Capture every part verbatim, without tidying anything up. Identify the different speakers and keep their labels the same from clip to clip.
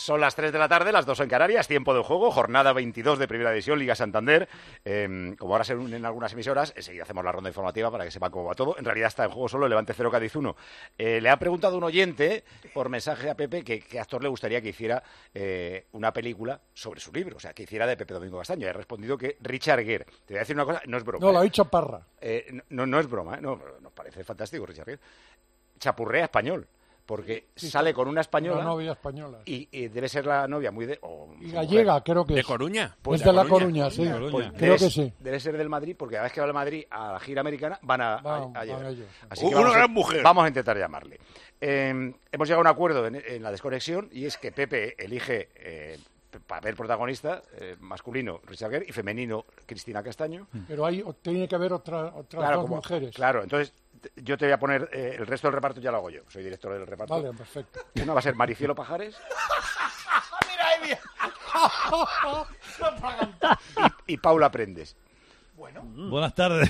Speaker 1: Son las tres de la tarde, las dos en Canarias, tiempo de juego, jornada veintidós de Primera División, Liga Santander. Eh, como ahora se unen algunas emisoras, enseguida hacemos la ronda informativa para que sepan cómo va todo. En realidad está en juego solo el Levante cero, Cádiz uno. Eh, le ha preguntado un oyente por mensaje a Pepe que qué actor le gustaría que hiciera eh, una película sobre su libro, o sea, que hiciera de Pepe Domingo Castaño. He respondido que Richard Gere. Te voy a decir una cosa, no es broma.
Speaker 2: No, lo ha
Speaker 1: ¿eh?
Speaker 2: dicho Parra.
Speaker 1: Eh, no, no es broma, ¿eh? No, nos parece fantástico Richard Gere. Chapurrea español. Porque sí, sale con una española.
Speaker 2: Una novia española.
Speaker 1: Y, y debe ser la novia muy de. O
Speaker 2: y gallega, mujer. Creo que es.
Speaker 3: ¿De Coruña?
Speaker 2: Pues es de La Coruña, sí.
Speaker 3: Coruña.
Speaker 1: Pues
Speaker 2: creo
Speaker 1: debe,
Speaker 2: que sí.
Speaker 1: Debe ser del Madrid, porque cada vez que va al Madrid a la gira americana van a,
Speaker 2: va,
Speaker 1: a, a llegar. Así
Speaker 3: que
Speaker 1: una
Speaker 3: gran
Speaker 1: a,
Speaker 3: mujer.
Speaker 1: Vamos a intentar llamarle. Eh, hemos llegado a un acuerdo en, en la desconexión y es que Pepe elige. Eh, papel protagonista eh, masculino Richard Gere y femenino Cristina Castaño.
Speaker 2: Pero hay tiene que haber otra, otras
Speaker 1: claro,
Speaker 2: dos
Speaker 1: como,
Speaker 2: mujeres.
Speaker 1: Claro, entonces yo te voy a poner eh, el resto del reparto ya lo hago yo. Soy director del reparto.
Speaker 2: Vale, perfecto.
Speaker 1: Una va a ser Maricielo Pajares.
Speaker 4: Mira,
Speaker 1: y, y Paula Prendes.
Speaker 4: Bueno.
Speaker 5: Mm. Buenas tardes.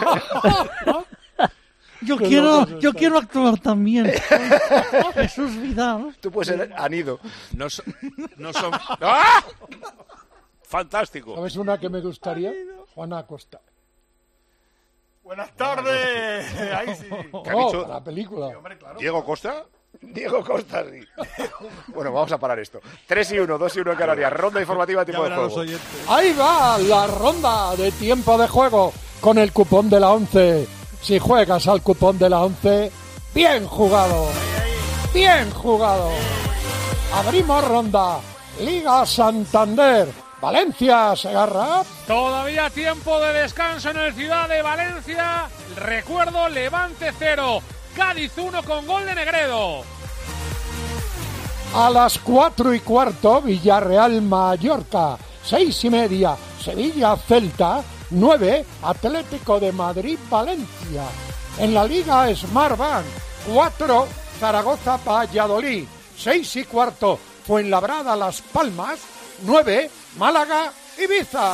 Speaker 5: Yo
Speaker 2: Qué
Speaker 5: quiero,
Speaker 2: locos
Speaker 5: yo
Speaker 2: están.
Speaker 5: quiero actuar también. Jesús Vidal.
Speaker 1: Tú puedes ser Anido.
Speaker 3: No, so, no son... ¡Ah! Fantástico.
Speaker 2: ¿Sabes una que me gustaría? Juana Acosta.
Speaker 4: Buenas tardes. Ahí sí.
Speaker 1: ¿Qué ha
Speaker 2: Oh,
Speaker 1: dicho?
Speaker 2: para la película.
Speaker 4: Sí, hombre, claro.
Speaker 3: ¿Diego Costa?
Speaker 1: Diego Costa, sí. Bueno, vamos a parar esto. tres y uno, dos y uno en Canarias. Ronda informativa, tiempo de juego.
Speaker 2: Ahí va la ronda de tiempo de juego con el cupón de la once. Si juegas al cupón de la once, bien jugado. Bien jugado. Abrimos ronda. Liga Santander. Valencia, Segarra.
Speaker 6: Todavía tiempo de descanso en el Ciudad de Valencia. Recuerdo, Levante cero, Cádiz uno con gol de Negredo.
Speaker 2: A las cuatro y cuarto, Villarreal, Mallorca. Seis y media, Sevilla, Celta. Nueve, Atlético de Madrid, Valencia. En la Liga Smartbank. Cuatro, Zaragoza, Valladolid. Seis y cuarto, Fuenlabrada, Las Palmas. Nueve, Málaga, Ibiza.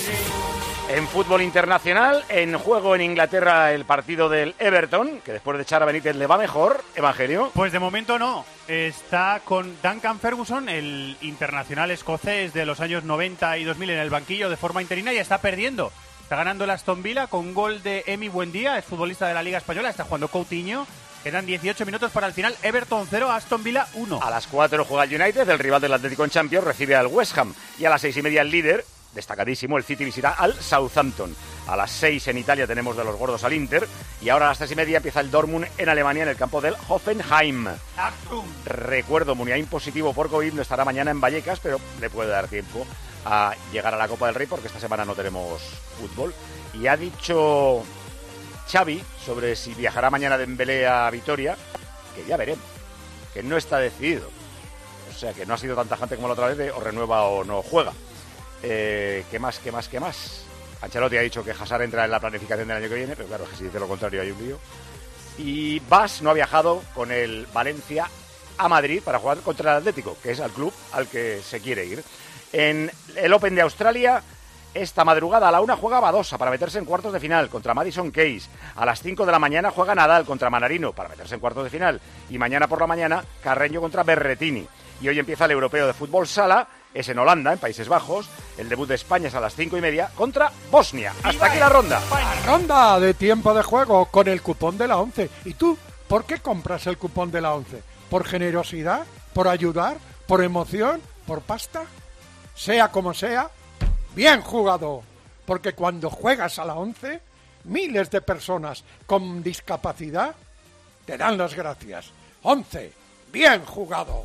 Speaker 1: En fútbol internacional, en juego en Inglaterra el partido del Everton, que después de echar a Benítez le va mejor. Evangelio.
Speaker 7: Pues de momento no. Está con Duncan Ferguson, el internacional escocés de los años noventa y dos mil en el banquillo de forma interina y está perdiendo. Está ganando el Aston Villa con un gol de Emi Buendía, es futbolista de la Liga Española, está jugando Coutinho. Quedan dieciocho minutos para el final. Everton cero, Aston Villa uno.
Speaker 1: A las cuatro juega el United, el rival del Atlético en Champions, recibe al West Ham. Y a las seis y media el líder, destacadísimo, el City visita al Southampton. A las seis en Italia tenemos de los gordos al Inter. Y ahora a las tres y media empieza el Dortmund en Alemania en el campo del Hoffenheim.
Speaker 4: Achtung.
Speaker 1: Recuerdo, Muniain positivo por COVID, no estará mañana en Vallecas, pero le puede dar tiempo a llegar a la Copa del Rey porque esta semana no tenemos fútbol. Y ha dicho Xavi sobre si viajará mañana de Dembélé a Vitoria, que ya veremos, que no está decidido. O sea, que no ha sido tan tajante como la otra vez de o renueva o no juega. Eh, ¿Qué más, qué más, qué más? Ancelotti ha dicho que Hazard entra en la planificación del año que viene, pero claro, que si dice lo contrario hay un lío. Y Bas no ha viajado con el Valencia a Madrid para jugar contra el Atlético, que es el club al que se quiere ir. En el Open de Australia, esta madrugada a la una juega Badosa para meterse en cuartos de final contra Madison Keys. A las cinco de la mañana juega Nadal contra Manarino para meterse en cuartos de final. Y mañana por la mañana Carreño contra Berretini. Y hoy empieza el Europeo de Fútbol Sala, es en Holanda, en Países Bajos. El debut de España es a las cinco y media contra Bosnia. Hasta aquí la ronda.
Speaker 2: Ronda de tiempo de juego con el cupón de la once. ¿Y tú por qué compras el cupón de la once? ¿Por generosidad? ¿Por ayudar? ¿Por emoción? ¿Por pasta? Sea como sea, bien jugado. Porque cuando juegas a la once, miles de personas con discapacidad te dan las gracias. once, bien jugado.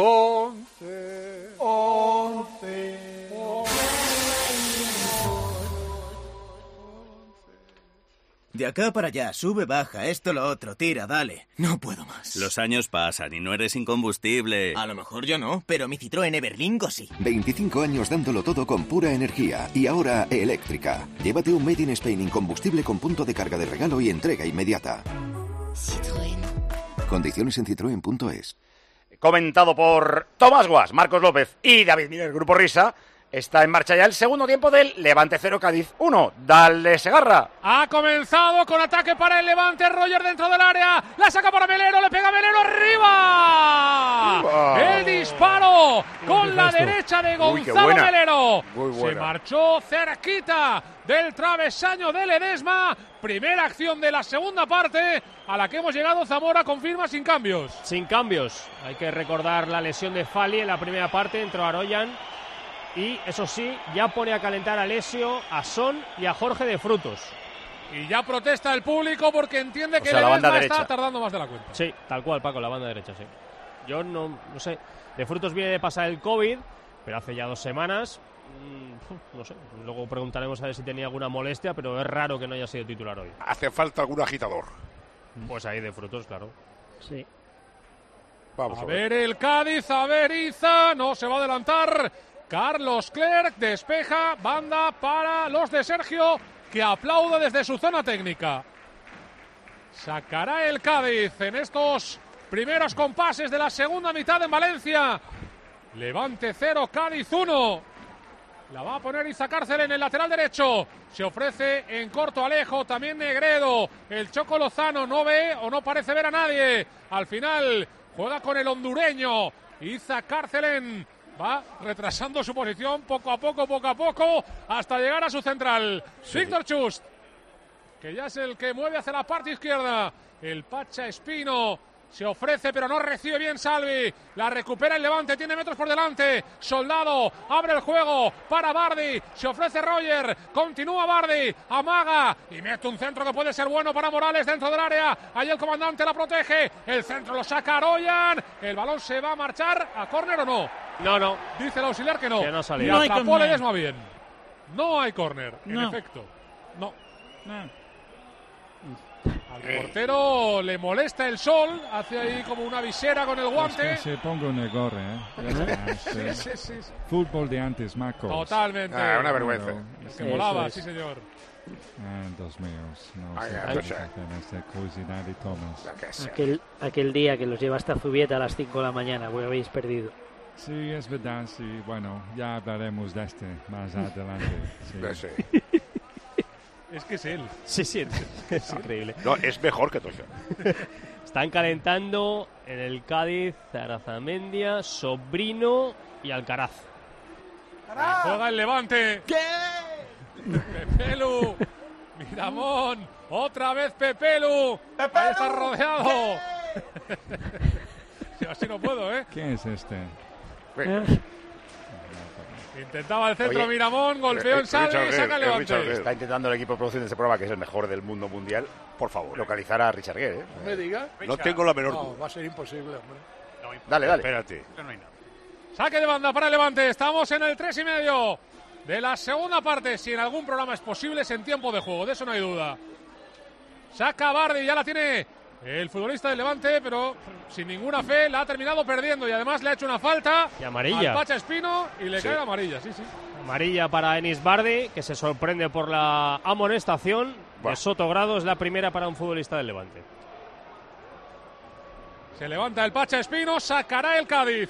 Speaker 2: Once, once,
Speaker 8: De acá para allá, sube, baja, esto, lo otro, tira, dale. No puedo más.
Speaker 9: Los años pasan y no eres incombustible.
Speaker 8: A lo mejor yo no, pero mi Citroën Everlingo sí.
Speaker 10: veinticinco años dándolo todo con pura energía y ahora eléctrica. Llévate un Made in Spain incombustible con punto de carga de regalo y entrega inmediata.
Speaker 11: Citroën.
Speaker 10: Condiciones en citroen punto es.
Speaker 1: Comentado por Tomás Guas, Marcos López y David Miller, Grupo Risa. Está en marcha ya el segundo tiempo del Levante cero, Cádiz uno. Dale, Segarra.
Speaker 6: Ha comenzado con ataque para el Levante. Roger dentro del área. La saca para Melero. Le pega Melero arriba.
Speaker 1: Wow.
Speaker 6: El disparo con la derecha de
Speaker 1: Uy, qué
Speaker 6: Gonzalo
Speaker 1: buena.
Speaker 6: Melero.
Speaker 1: Muy
Speaker 6: Se
Speaker 1: buena.
Speaker 6: marchó cerquita del travesaño de Ledesma. Primera acción de la segunda parte a la que hemos llegado. Zamora confirma sin cambios.
Speaker 12: Sin cambios. Hay que recordar la lesión de Fali en la primera parte. Entró Aroyan. Y eso sí, ya pone a calentar a Lesio, a Son y a Jorge de Frutos.
Speaker 6: Y ya protesta el público porque entiende
Speaker 1: O
Speaker 6: que
Speaker 1: sea, la banda
Speaker 6: Ledesma está
Speaker 1: derecha.
Speaker 6: tardando más de la cuenta.
Speaker 12: Sí, tal cual, Paco, la banda derecha, sí. Yo no, no sé. De Frutos viene de pasar el COVID, pero hace ya dos semanas. Mmm, no sé. Luego preguntaremos a ver si tenía alguna molestia, pero es raro que no haya sido titular hoy.
Speaker 3: Hace falta algún agitador.
Speaker 12: Pues ahí de Frutos, claro.
Speaker 5: Sí.
Speaker 3: Vamos
Speaker 6: A
Speaker 3: a ver.
Speaker 6: ver el Cádiz, a ver Iza, no se va a adelantar. Carlos Clerc despeja, banda para los de Sergio, que aplaude desde su zona técnica. Sacará el Cádiz en estos primeros compases de la segunda mitad en Valencia. Levante cero, Cádiz uno. La va a poner Iza Cárcel en el lateral derecho. Se ofrece en corto Alejo, también Negredo. El Choco Lozano no ve o no parece ver a nadie. Al final juega con el hondureño. Iza Cárcelen va retrasando su posición poco a poco, poco a poco, hasta llegar a su central.
Speaker 3: Sí.
Speaker 6: Víctor Chust, que ya es el que mueve hacia la parte izquierda. El Pacha Espino se ofrece, pero no recibe bien Salvi. La recupera el Levante, tiene metros por delante. Soldado abre el juego para Bardi. Se ofrece Roger, continúa Bardi, amaga y mete un centro que puede ser bueno para Morales dentro del área. Ahí el comandante la protege. El centro lo saca Aroyan. El balón se va a marchar a córner o no.
Speaker 12: No, no.
Speaker 6: Dice el auxiliar que no.
Speaker 12: Que no ha
Speaker 6: y
Speaker 12: salido.
Speaker 5: No hay
Speaker 6: atrapó
Speaker 5: córner.
Speaker 6: Ledesma bien. No hay córner, en
Speaker 5: No.
Speaker 6: efecto. No.
Speaker 5: No.
Speaker 6: Al portero le molesta el sol, hace ahí como una visera con el guante.
Speaker 13: Se pongo en el gorro, ¿eh? Ya está, este,
Speaker 6: Sí, sí, sí.
Speaker 13: Fútbol de antes, Marcos.
Speaker 6: Totalmente.
Speaker 3: Ah, una vergüenza.
Speaker 6: El que
Speaker 5: Eso
Speaker 6: molaba,
Speaker 5: es.
Speaker 6: sí señor.
Speaker 13: Ah, Dios míos, no
Speaker 3: Ay,
Speaker 13: sé
Speaker 3: ay,
Speaker 13: qué
Speaker 3: no
Speaker 13: hacer
Speaker 3: sé.
Speaker 13: esta curiosidad de Thomas.
Speaker 3: La que sea.
Speaker 5: Aquel, aquel día que los lleva hasta Zubieta a las cinco de la mañana, pues habéis perdido.
Speaker 13: Sí, es verdad, sí. Bueno, ya hablaremos de este más adelante. Sí.
Speaker 3: Sí.
Speaker 6: Es que es él.
Speaker 12: Sí, sí, es increíble.
Speaker 3: No, es mejor que Toyo.
Speaker 12: Están calentando en el Cádiz Arazamendia, Sobrino y Alcaraz.
Speaker 6: Juega el Levante. ¿Qué? Pepelu. Miramón. Otra vez Pepelu. Ahí está rodeado. Yo así no puedo, ¿eh?
Speaker 13: ¿Quién es este?
Speaker 6: Intentaba el centro
Speaker 1: Oye,
Speaker 6: Miramón, golpeó en
Speaker 3: Richard
Speaker 6: Salvi y
Speaker 3: Gere,
Speaker 6: saca el
Speaker 3: es
Speaker 6: Levante.
Speaker 3: Richard Gere.
Speaker 1: Está intentando el equipo de producción de este programa, que es el mejor del mundo mundial,
Speaker 3: Por favor.
Speaker 1: localizar a Richard Gere. ¿eh?
Speaker 2: No me diga.
Speaker 3: No tengo la menor
Speaker 2: No,
Speaker 3: duda.
Speaker 2: va a ser imposible, hombre.
Speaker 1: Dale, dale.
Speaker 3: Espérate.
Speaker 6: Saque de banda para el Levante. Estamos en el tres y medio de la segunda parte. Si en algún programa es posible, es en tiempo de juego. De eso no hay duda. Saca Bardi, ya la tiene el futbolista del Levante, pero sin ninguna fe la ha terminado perdiendo. Y además le ha hecho una falta
Speaker 12: Y amarilla.
Speaker 6: al Pacha Espino y le
Speaker 3: Sí.
Speaker 6: cae la amarilla. Sí, sí.
Speaker 12: Amarilla para Enis Bardi, que se sorprende por la amonestación.
Speaker 3: Buah.
Speaker 12: De Soto Grado es la primera para un futbolista del Levante.
Speaker 6: Se levanta el Pacha Espino, sacará el Cádiz.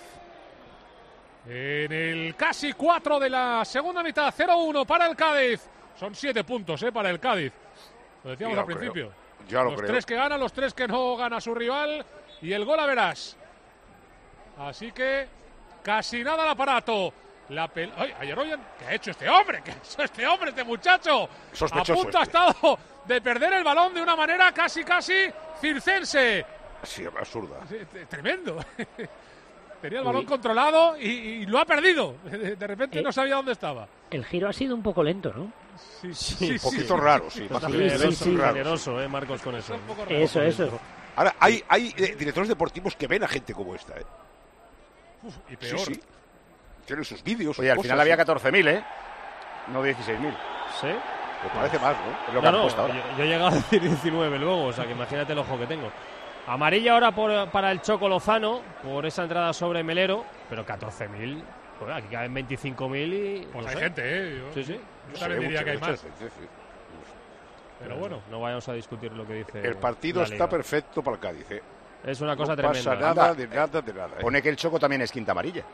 Speaker 6: En el casi cuatro de la segunda mitad, cero uno para el Cádiz. Son siete puntos, ¿eh? Para el Cádiz. Lo decíamos
Speaker 3: Ya
Speaker 6: al
Speaker 3: lo creo.
Speaker 6: principio.
Speaker 3: Ya lo
Speaker 6: los
Speaker 3: creo.
Speaker 6: tres que ganan, los tres que no gana su rival. Y el gol a verás. Así que casi nada al aparato. La pel ¡Ay, ayer oyen! ¿Qué ha hecho este hombre? ¿Qué ha hecho este hombre, este muchacho?
Speaker 3: Sospechoso
Speaker 6: A punto ha
Speaker 3: este.
Speaker 6: estado de perder el balón de una manera casi, casi circense.
Speaker 3: Sí, absurda.
Speaker 6: Sí, t- Tremendo. Tenía el balón controlado y, y lo ha perdido. De, de repente
Speaker 5: Eh.
Speaker 6: no sabía dónde estaba.
Speaker 5: El giro ha sido un poco lento, ¿no?
Speaker 6: Sí,
Speaker 12: Sí,
Speaker 3: Un poquito raro, sí.
Speaker 12: Está
Speaker 3: más
Speaker 5: Sí,
Speaker 3: generoso,
Speaker 5: sí, sí.
Speaker 3: raro,
Speaker 12: generoso, eh, Marcos, con eso.
Speaker 6: Un poco raro.
Speaker 5: Eso, eso.
Speaker 3: Ahora, hay, hay eh, directores deportivos que ven a gente como esta, ¿eh?
Speaker 6: Uf, y
Speaker 3: Sí,
Speaker 6: peor.
Speaker 3: sí. Tienen sus vídeos.
Speaker 1: Oye, al
Speaker 3: sus
Speaker 1: final
Speaker 3: cosas,
Speaker 1: había
Speaker 3: ¿eh?
Speaker 1: catorce mil, ¿eh? No dieciséis mil.
Speaker 12: ¿Sí?
Speaker 3: Me parece más, ¿no?
Speaker 1: Es lo que
Speaker 12: No,
Speaker 1: han
Speaker 12: no,
Speaker 1: puesto ahora.
Speaker 12: yo, yo he llegado a decir diecinueve luego, o sea que imagínate el ojo que tengo. Amarilla ahora por, para el Choco Lozano, por esa entrada sobre Melero, pero catorce mil, pues aquí caben veinticinco mil y...
Speaker 6: Pues
Speaker 12: no
Speaker 6: hay
Speaker 12: sé.
Speaker 6: gente, ¿eh? Yo,
Speaker 12: Sí, sí.
Speaker 6: yo
Speaker 3: Sí,
Speaker 6: también diría
Speaker 3: mucha-
Speaker 6: que hay
Speaker 3: mucha
Speaker 6: más.
Speaker 3: gente, sí.
Speaker 6: Pero bueno.
Speaker 12: No vayamos a discutir lo que dice
Speaker 3: El partido
Speaker 12: la
Speaker 3: está
Speaker 12: Liga.
Speaker 3: perfecto para el Cádiz, ¿eh?
Speaker 12: Es una cosa
Speaker 3: no
Speaker 12: tremenda.
Speaker 3: pasa nada, de nada, de nada. ¿eh?
Speaker 1: Pone que el Choco también es quinta amarilla.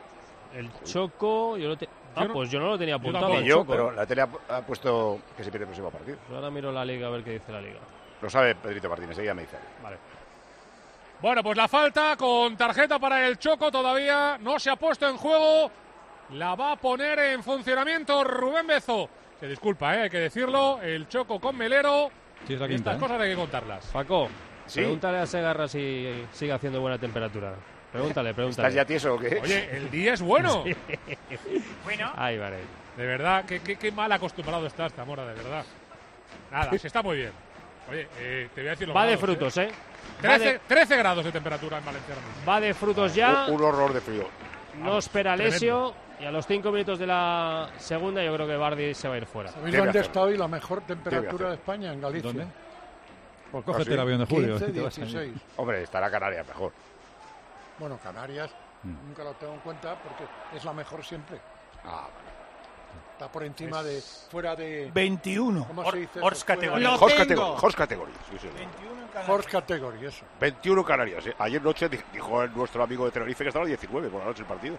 Speaker 12: El Choco, yo lo te... Ah,
Speaker 6: Yo no-
Speaker 12: pues yo no lo tenía
Speaker 6: yo
Speaker 12: apuntado.
Speaker 6: tampoco.
Speaker 12: el
Speaker 1: Y yo,
Speaker 12: Choco.
Speaker 1: pero la tele ha, ha puesto que se pierde el próximo partido.
Speaker 12: Pues ahora miro la liga a ver qué dice la liga.
Speaker 1: Lo sabe Pedrito Martínez, seguida me dice.
Speaker 12: Vale.
Speaker 6: Bueno, pues la falta con tarjeta para el Choco todavía no se ha puesto en juego. La va a poner en funcionamiento Rubén Bezo. Se disculpa, ¿eh? Hay que decirlo. El Choco con Melero.
Speaker 13: Sí, es la
Speaker 6: Estas
Speaker 13: quinta, ¿eh?
Speaker 6: cosas hay que contarlas.
Speaker 12: Paco,
Speaker 1: Sí.
Speaker 12: pregúntale a Segarra si sigue haciendo buena temperatura. Pregúntale, pregúntale.
Speaker 1: ¿Estás ya tieso o qué?
Speaker 6: Oye, el día es bueno.
Speaker 12: Sí.
Speaker 7: Bueno,
Speaker 12: Ahí vale.
Speaker 6: De verdad, qué, qué, qué mal acostumbrado estás, Zamora, de verdad. Nada, se está muy bien. Oye, eh, te voy a decir los
Speaker 12: Va de
Speaker 6: grados,
Speaker 12: frutos, ¿eh? Va
Speaker 6: trece,
Speaker 12: de,
Speaker 6: trece grados de temperatura en Valencia ahora mismo.
Speaker 12: va de frutos ya.
Speaker 1: Un, un horror de frío.
Speaker 12: No espera Lesio. Y a los cinco minutos de la segunda yo creo que Bardi se va a ir fuera.
Speaker 2: ¿Sabéis
Speaker 1: Debe
Speaker 2: dónde
Speaker 1: hacerlo.
Speaker 2: está hoy la mejor
Speaker 1: Debe
Speaker 2: temperatura
Speaker 1: hacerlo.
Speaker 2: de España? En Galicia.
Speaker 13: ¿Dónde? Pues
Speaker 1: ¿Ah,
Speaker 13: cógete
Speaker 1: sí?
Speaker 13: el avión de julio.
Speaker 2: quince,
Speaker 13: y te vas a ir.
Speaker 2: dieciséis.
Speaker 1: Hombre, estará Canarias mejor.
Speaker 2: Bueno, Canarias
Speaker 13: Mm.
Speaker 2: nunca lo tengo en cuenta porque es la mejor siempre.
Speaker 1: Ah,
Speaker 2: Está por encima de, fuera de,
Speaker 4: veintiuno.
Speaker 2: ¿cómo
Speaker 7: Hor-
Speaker 2: se dice?
Speaker 7: Horse
Speaker 2: Fuera-
Speaker 7: category.
Speaker 4: Lo
Speaker 3: Horse
Speaker 4: tengo.
Speaker 3: category, Horse category, sí, sí.
Speaker 4: veintiuno en Canarias.
Speaker 2: Horse category, eso.
Speaker 3: veintiuno Canarias. ¿eh? Ayer noche di- dijo el- nuestro amigo de Tenerife que estaba a diecinueve por la noche el partido.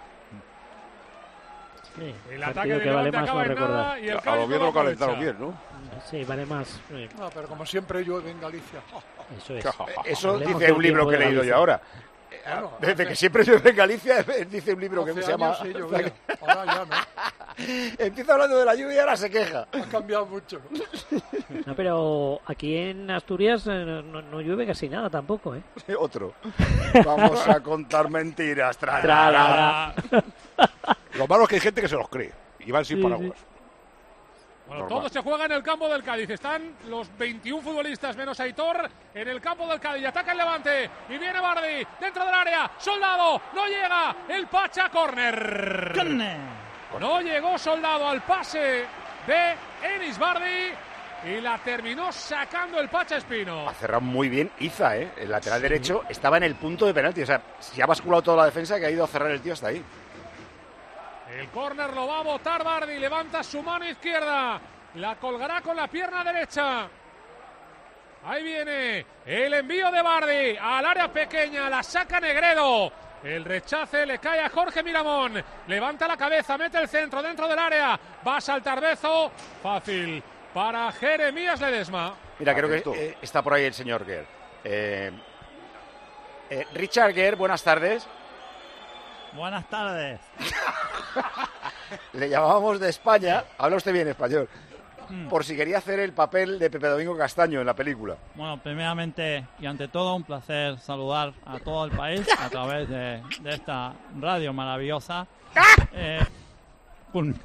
Speaker 14: Sí,
Speaker 6: El
Speaker 14: partido
Speaker 6: ataque de
Speaker 14: que vale
Speaker 6: Levante
Speaker 14: más
Speaker 6: acaba
Speaker 14: no
Speaker 6: en
Speaker 14: recordar.
Speaker 6: nada y el
Speaker 3: A
Speaker 6: Cádiz
Speaker 3: lo bien
Speaker 6: no
Speaker 3: lo calentaron
Speaker 6: aprovecha.
Speaker 3: bien, ¿no?
Speaker 14: Sí, vale más. sí,
Speaker 2: No, pero como siempre llueve en Galicia.
Speaker 14: Eso es.
Speaker 1: Eso
Speaker 14: Hablemos
Speaker 1: dice
Speaker 14: de
Speaker 1: un
Speaker 14: un
Speaker 1: libro
Speaker 14: tiempo
Speaker 1: que he
Speaker 14: de
Speaker 1: leído
Speaker 14: Galicia.
Speaker 1: yo ahora.
Speaker 2: Bueno,
Speaker 1: Desde
Speaker 2: hace-
Speaker 1: que siempre llueve en Galicia, dice un libro que
Speaker 2: hace
Speaker 1: se llama...
Speaker 2: años sí llovía. Ahora ya no.
Speaker 1: Empieza hablando de la lluvia y ahora se queja.
Speaker 2: Ha cambiado mucho.
Speaker 14: No, pero aquí en Asturias eh, no, no llueve casi nada tampoco, ¿eh?
Speaker 1: Otro. Vamos a contar mentiras. Tra,
Speaker 14: Tra,
Speaker 1: la,
Speaker 14: la,
Speaker 1: la.
Speaker 3: Lo malo es que hay gente que se los cree y van sin
Speaker 14: Sí,
Speaker 3: paraguas.
Speaker 6: Bueno,
Speaker 3: Normal.
Speaker 6: todo se juega en el campo del Cádiz. Están los veintiún futbolistas menos Aitor en el campo del Cádiz. Ataca el Levante y viene Bardi dentro del área. Soldado, no llega. El Pacha, córner. No llegó Soldado al pase de Enis Bardi y la terminó sacando el Pacha Espino.
Speaker 1: Ha cerrado muy bien Iza, ¿eh? El lateral derecho estaba en el punto de penalti. O sea, se ha basculado toda la defensa que ha ido a cerrar el tío hasta ahí.
Speaker 6: El córner lo va a botar Bardi. Levanta su mano izquierda. La colgará con la pierna derecha. Ahí viene el envío de Bardi al área pequeña. La saca Negredo. El rechace le cae a Jorge Miramón. Levanta la cabeza, mete el centro dentro del área. Va a saltar Bezo. Fácil para Jeremías Ledesma.
Speaker 1: Mira, creo
Speaker 3: Atento.
Speaker 1: que eh, está por ahí el señor Gere. Eh, eh, Richard Gere, buenas tardes.
Speaker 5: Buenas tardes.
Speaker 1: Le llamábamos de España. Habla usted bien español.
Speaker 5: Mm.
Speaker 1: Por si quería hacer el papel de Pepe Domingo Castaño en la película.
Speaker 5: Bueno, primeramente y ante todo un placer saludar a todo el país a través de, de esta radio maravillosa. Eh, un-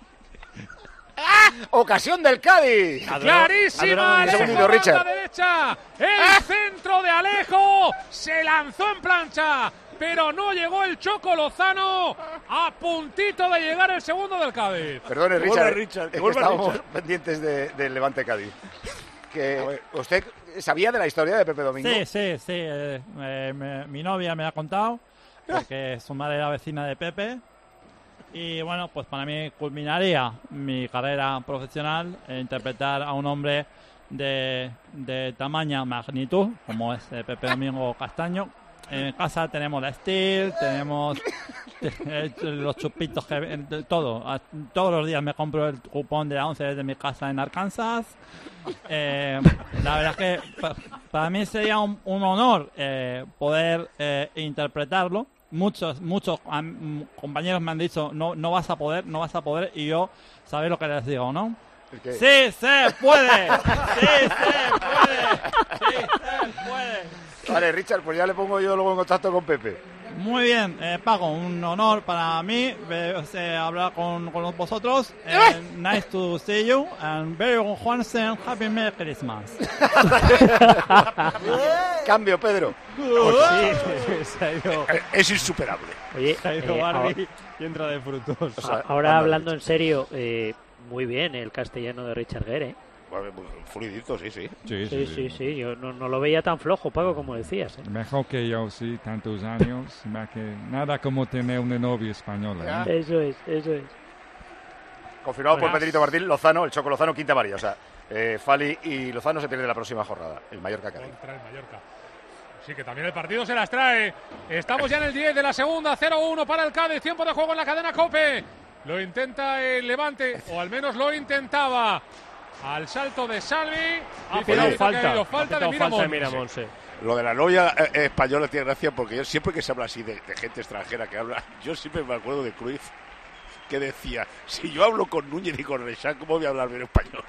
Speaker 1: ¡Ocasión del Cádiz!
Speaker 6: Clarísima,
Speaker 1: Un
Speaker 6: Alejo,
Speaker 1: segundo, Richard.
Speaker 6: banda derecha. El centro de Alejo. Se lanzó en plancha, pero no llegó el Choco Lozano. A puntito de llegar el segundo del Cádiz.
Speaker 1: Perdone,
Speaker 3: Que
Speaker 1: Richard.
Speaker 3: vuelva Richard,
Speaker 1: es
Speaker 3: que
Speaker 1: que
Speaker 3: vuelva
Speaker 1: estábamos
Speaker 3: Richard.
Speaker 1: pendientes de- del Levante Cádiz. Que, ¿Usted sabía de la historia de Pepe Domingo?
Speaker 5: sí, sí, sí. eh, eh, me- mi novia me ha contado porque su madre era vecina de Pepe. Y bueno, pues para mí culminaría mi carrera profesional en interpretar a un hombre de, de tamaña magnitud, como es eh, Pepe Domingo Castaño. En casa tenemos la Steel, tenemos eh, los chupitos, que eh, todo. A- Todos los días me compro el cupón de la once desde mi casa en Arkansas. Eh, la verdad es que pa- para mí sería un, un honor eh, poder eh, interpretarlo. Muchos, muchos am- compañeros me han dicho, no, no vas a poder, no vas a poder, y yo, ¿sabéis lo que les digo, no?
Speaker 1: ¿El qué?
Speaker 5: ¡Sí se puede! ¡Sí se puede! ¡Sí se puede!
Speaker 1: Vale, Richard, pues ya le pongo yo luego en contacto con Pepe.
Speaker 5: Muy bien, eh, Paco, un honor para mí eh, eh, hablar con, con vosotros. Eh, nice to see you and very once and happy Merry Christmas.
Speaker 1: Cambio, Pedro.
Speaker 12: Sí, se ha ido,
Speaker 3: Es insuperable.
Speaker 14: Oye,
Speaker 12: se ha ido
Speaker 14: eh,
Speaker 12: Barbie y entra de frutos.
Speaker 1: O sea,
Speaker 14: ahora
Speaker 1: anda,
Speaker 14: hablando en serio, eh, muy bien el castellano de Richard Gere. ¿eh?
Speaker 3: Bueno, muy fluidito, sí, sí.
Speaker 13: Sí,
Speaker 14: Sí, sí, sí. Yo no, no lo veía tan flojo, Paco, como decías. ¿eh?
Speaker 13: Mejor que yo, sí, tantos años. Más que nada como tener una novia española. ¿eh?
Speaker 14: Eso es, eso es.
Speaker 1: Confirmado por
Speaker 6: Buenas.
Speaker 1: Pedrito Martín, Lozano, el Choco Lozano, quinta amarilla. O sea, eh, Fali y Lozano se pierden la próxima jornada. El Mallorca Cádiz.
Speaker 6: Contra el Mallorca. Sí, que también el partido se las trae. Estamos ya en el diez de la segunda, cero uno para el Cádiz. Tiempo de juego en la cadena COPE. Lo intenta el Levante, o al menos lo intentaba. Al salto de Salvi.
Speaker 12: Ha pedido falta.
Speaker 6: falta de Miramón.
Speaker 12: Miramón, sí.
Speaker 3: Lo de la novia eh, española tiene gracia porque yo siempre que se habla así de, de gente extranjera que habla, yo siempre me acuerdo de Cruyff, que decía, si yo hablo con Núñez y con Reixac, ¿cómo voy a hablar bien español?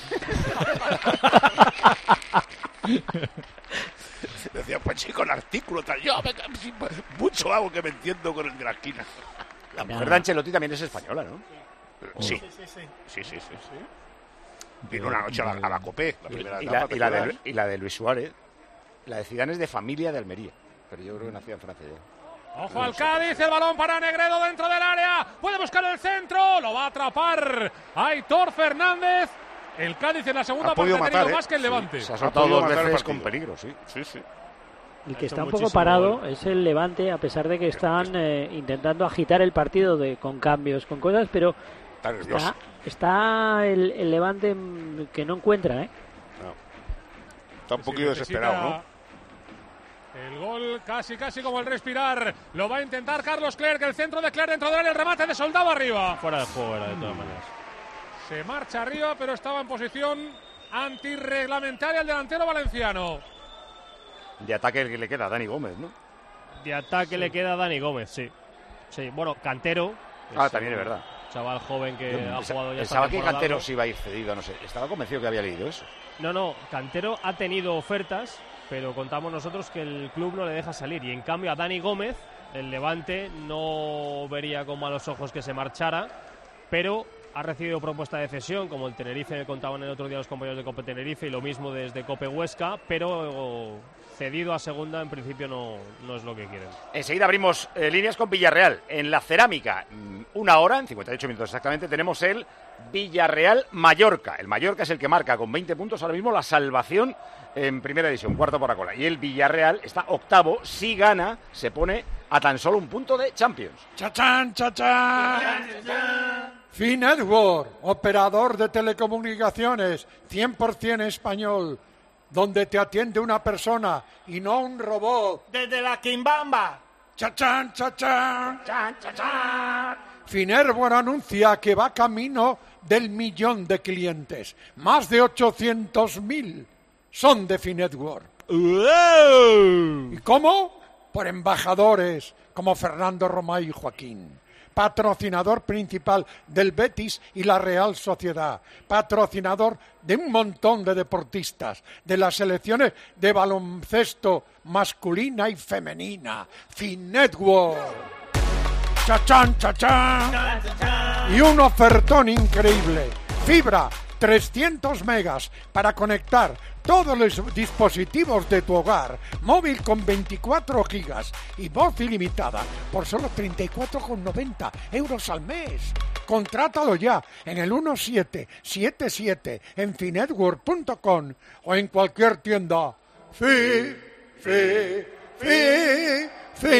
Speaker 3: Decía, pues sí, con artículo tal, yo me, mucho hago que me entiendo con el de la esquina.
Speaker 1: La mujer de Ancelotti también es española, ¿no?
Speaker 3: Sí, sí, sí, sí, sí, sí, sí. Vino una noche a la, a la Copé, la primera
Speaker 1: y,
Speaker 3: etapa,
Speaker 1: la, y, la de, y la de Luis Suárez, la de Zidane es de familia de Almería, pero yo creo que nació en Francia ya.
Speaker 6: Ojo al Cádiz, el balón para Negredo dentro del área, puede buscar el centro, lo va a atrapar Aitor Fernández. El Cádiz en la segunda parte ha tenido
Speaker 3: matar, ¿eh?
Speaker 6: más que el Levante.
Speaker 1: Sí, se ha soltado dos veces con peligro, sí.
Speaker 3: Sí, sí.
Speaker 14: El que está un poco parado es el Levante, a pesar de que están eh, intentando agitar el partido de, con cambios, con cosas, pero está, está el, el Levante que no encuentra, ¿eh?
Speaker 3: No. Está un poquito desesperado, ¿no?
Speaker 6: El gol casi, casi como el respirar. Lo va a intentar Carlos Clerc, el centro de Clerc dentro del área, el remate de Soldado arriba.
Speaker 12: Fuera de juego era, de todas maneras.
Speaker 6: Se marcha arriba, pero estaba en posición antirreglamentaria el delantero valenciano.
Speaker 1: De ataque el que le queda a Dani Gómez, ¿no?
Speaker 12: De ataque sí. le queda a Dani Gómez, sí. Sí, bueno, Cantero.
Speaker 1: Ah, también es verdad.
Speaker 12: Chaval joven que
Speaker 1: Yo,
Speaker 12: ha jugado ya.
Speaker 1: Pensaba que Cantero se iba a ir cedido, no sé. Estaba convencido que había leído eso.
Speaker 12: No, no, Cantero ha tenido ofertas, pero contamos nosotros que el club no le deja salir. Y en cambio a Dani Gómez, el Levante no vería con malos ojos que se marchara, pero ha recibido propuesta de cesión, como el Tenerife, contaban el otro día los compañeros de Cope Tenerife, y lo mismo desde Cope Huesca, pero cedido a segunda en principio no, no es lo que quieren.
Speaker 1: Enseguida abrimos eh, líneas con Villarreal. En la Cerámica, una hora, en cincuenta y ocho minutos exactamente, tenemos el Villarreal-Mallorca. El Mallorca es el que marca con veinte puntos ahora mismo la salvación en primera división, cuarto por la cola. Y el Villarreal está octavo, si gana, se pone a tan solo un punto de Champions.
Speaker 2: ¡Chachán, chachán! Finetwork, operador de telecomunicaciones, cien por ciento español, donde te atiende una persona y no un robot.
Speaker 4: Desde la Quimbamba.
Speaker 2: ¡Chachán, chachán!
Speaker 4: ¡Chan, chachán!
Speaker 2: Finetwork anuncia que va camino del millón de clientes. Más de ochocientos mil son de Finetwork.
Speaker 1: ¡Wow!
Speaker 2: ¿Y cómo? Por embajadores como Fernando Romay y Joaquín. Patrocinador principal del Betis y la Real Sociedad, patrocinador de un montón de deportistas, de las selecciones de baloncesto masculina y femenina. Finetwork. ¡Chachán, chachán! Y un ofertón increíble. Fibra, trescientos megas para conectar todos los dispositivos de tu hogar, móvil con veinticuatro gigas y voz ilimitada por solo treinta y cuatro con noventa euros al mes. Contrátalo ya en el uno siete siete siete en finetwork punto com o en cualquier tienda. Fi, fi, fi,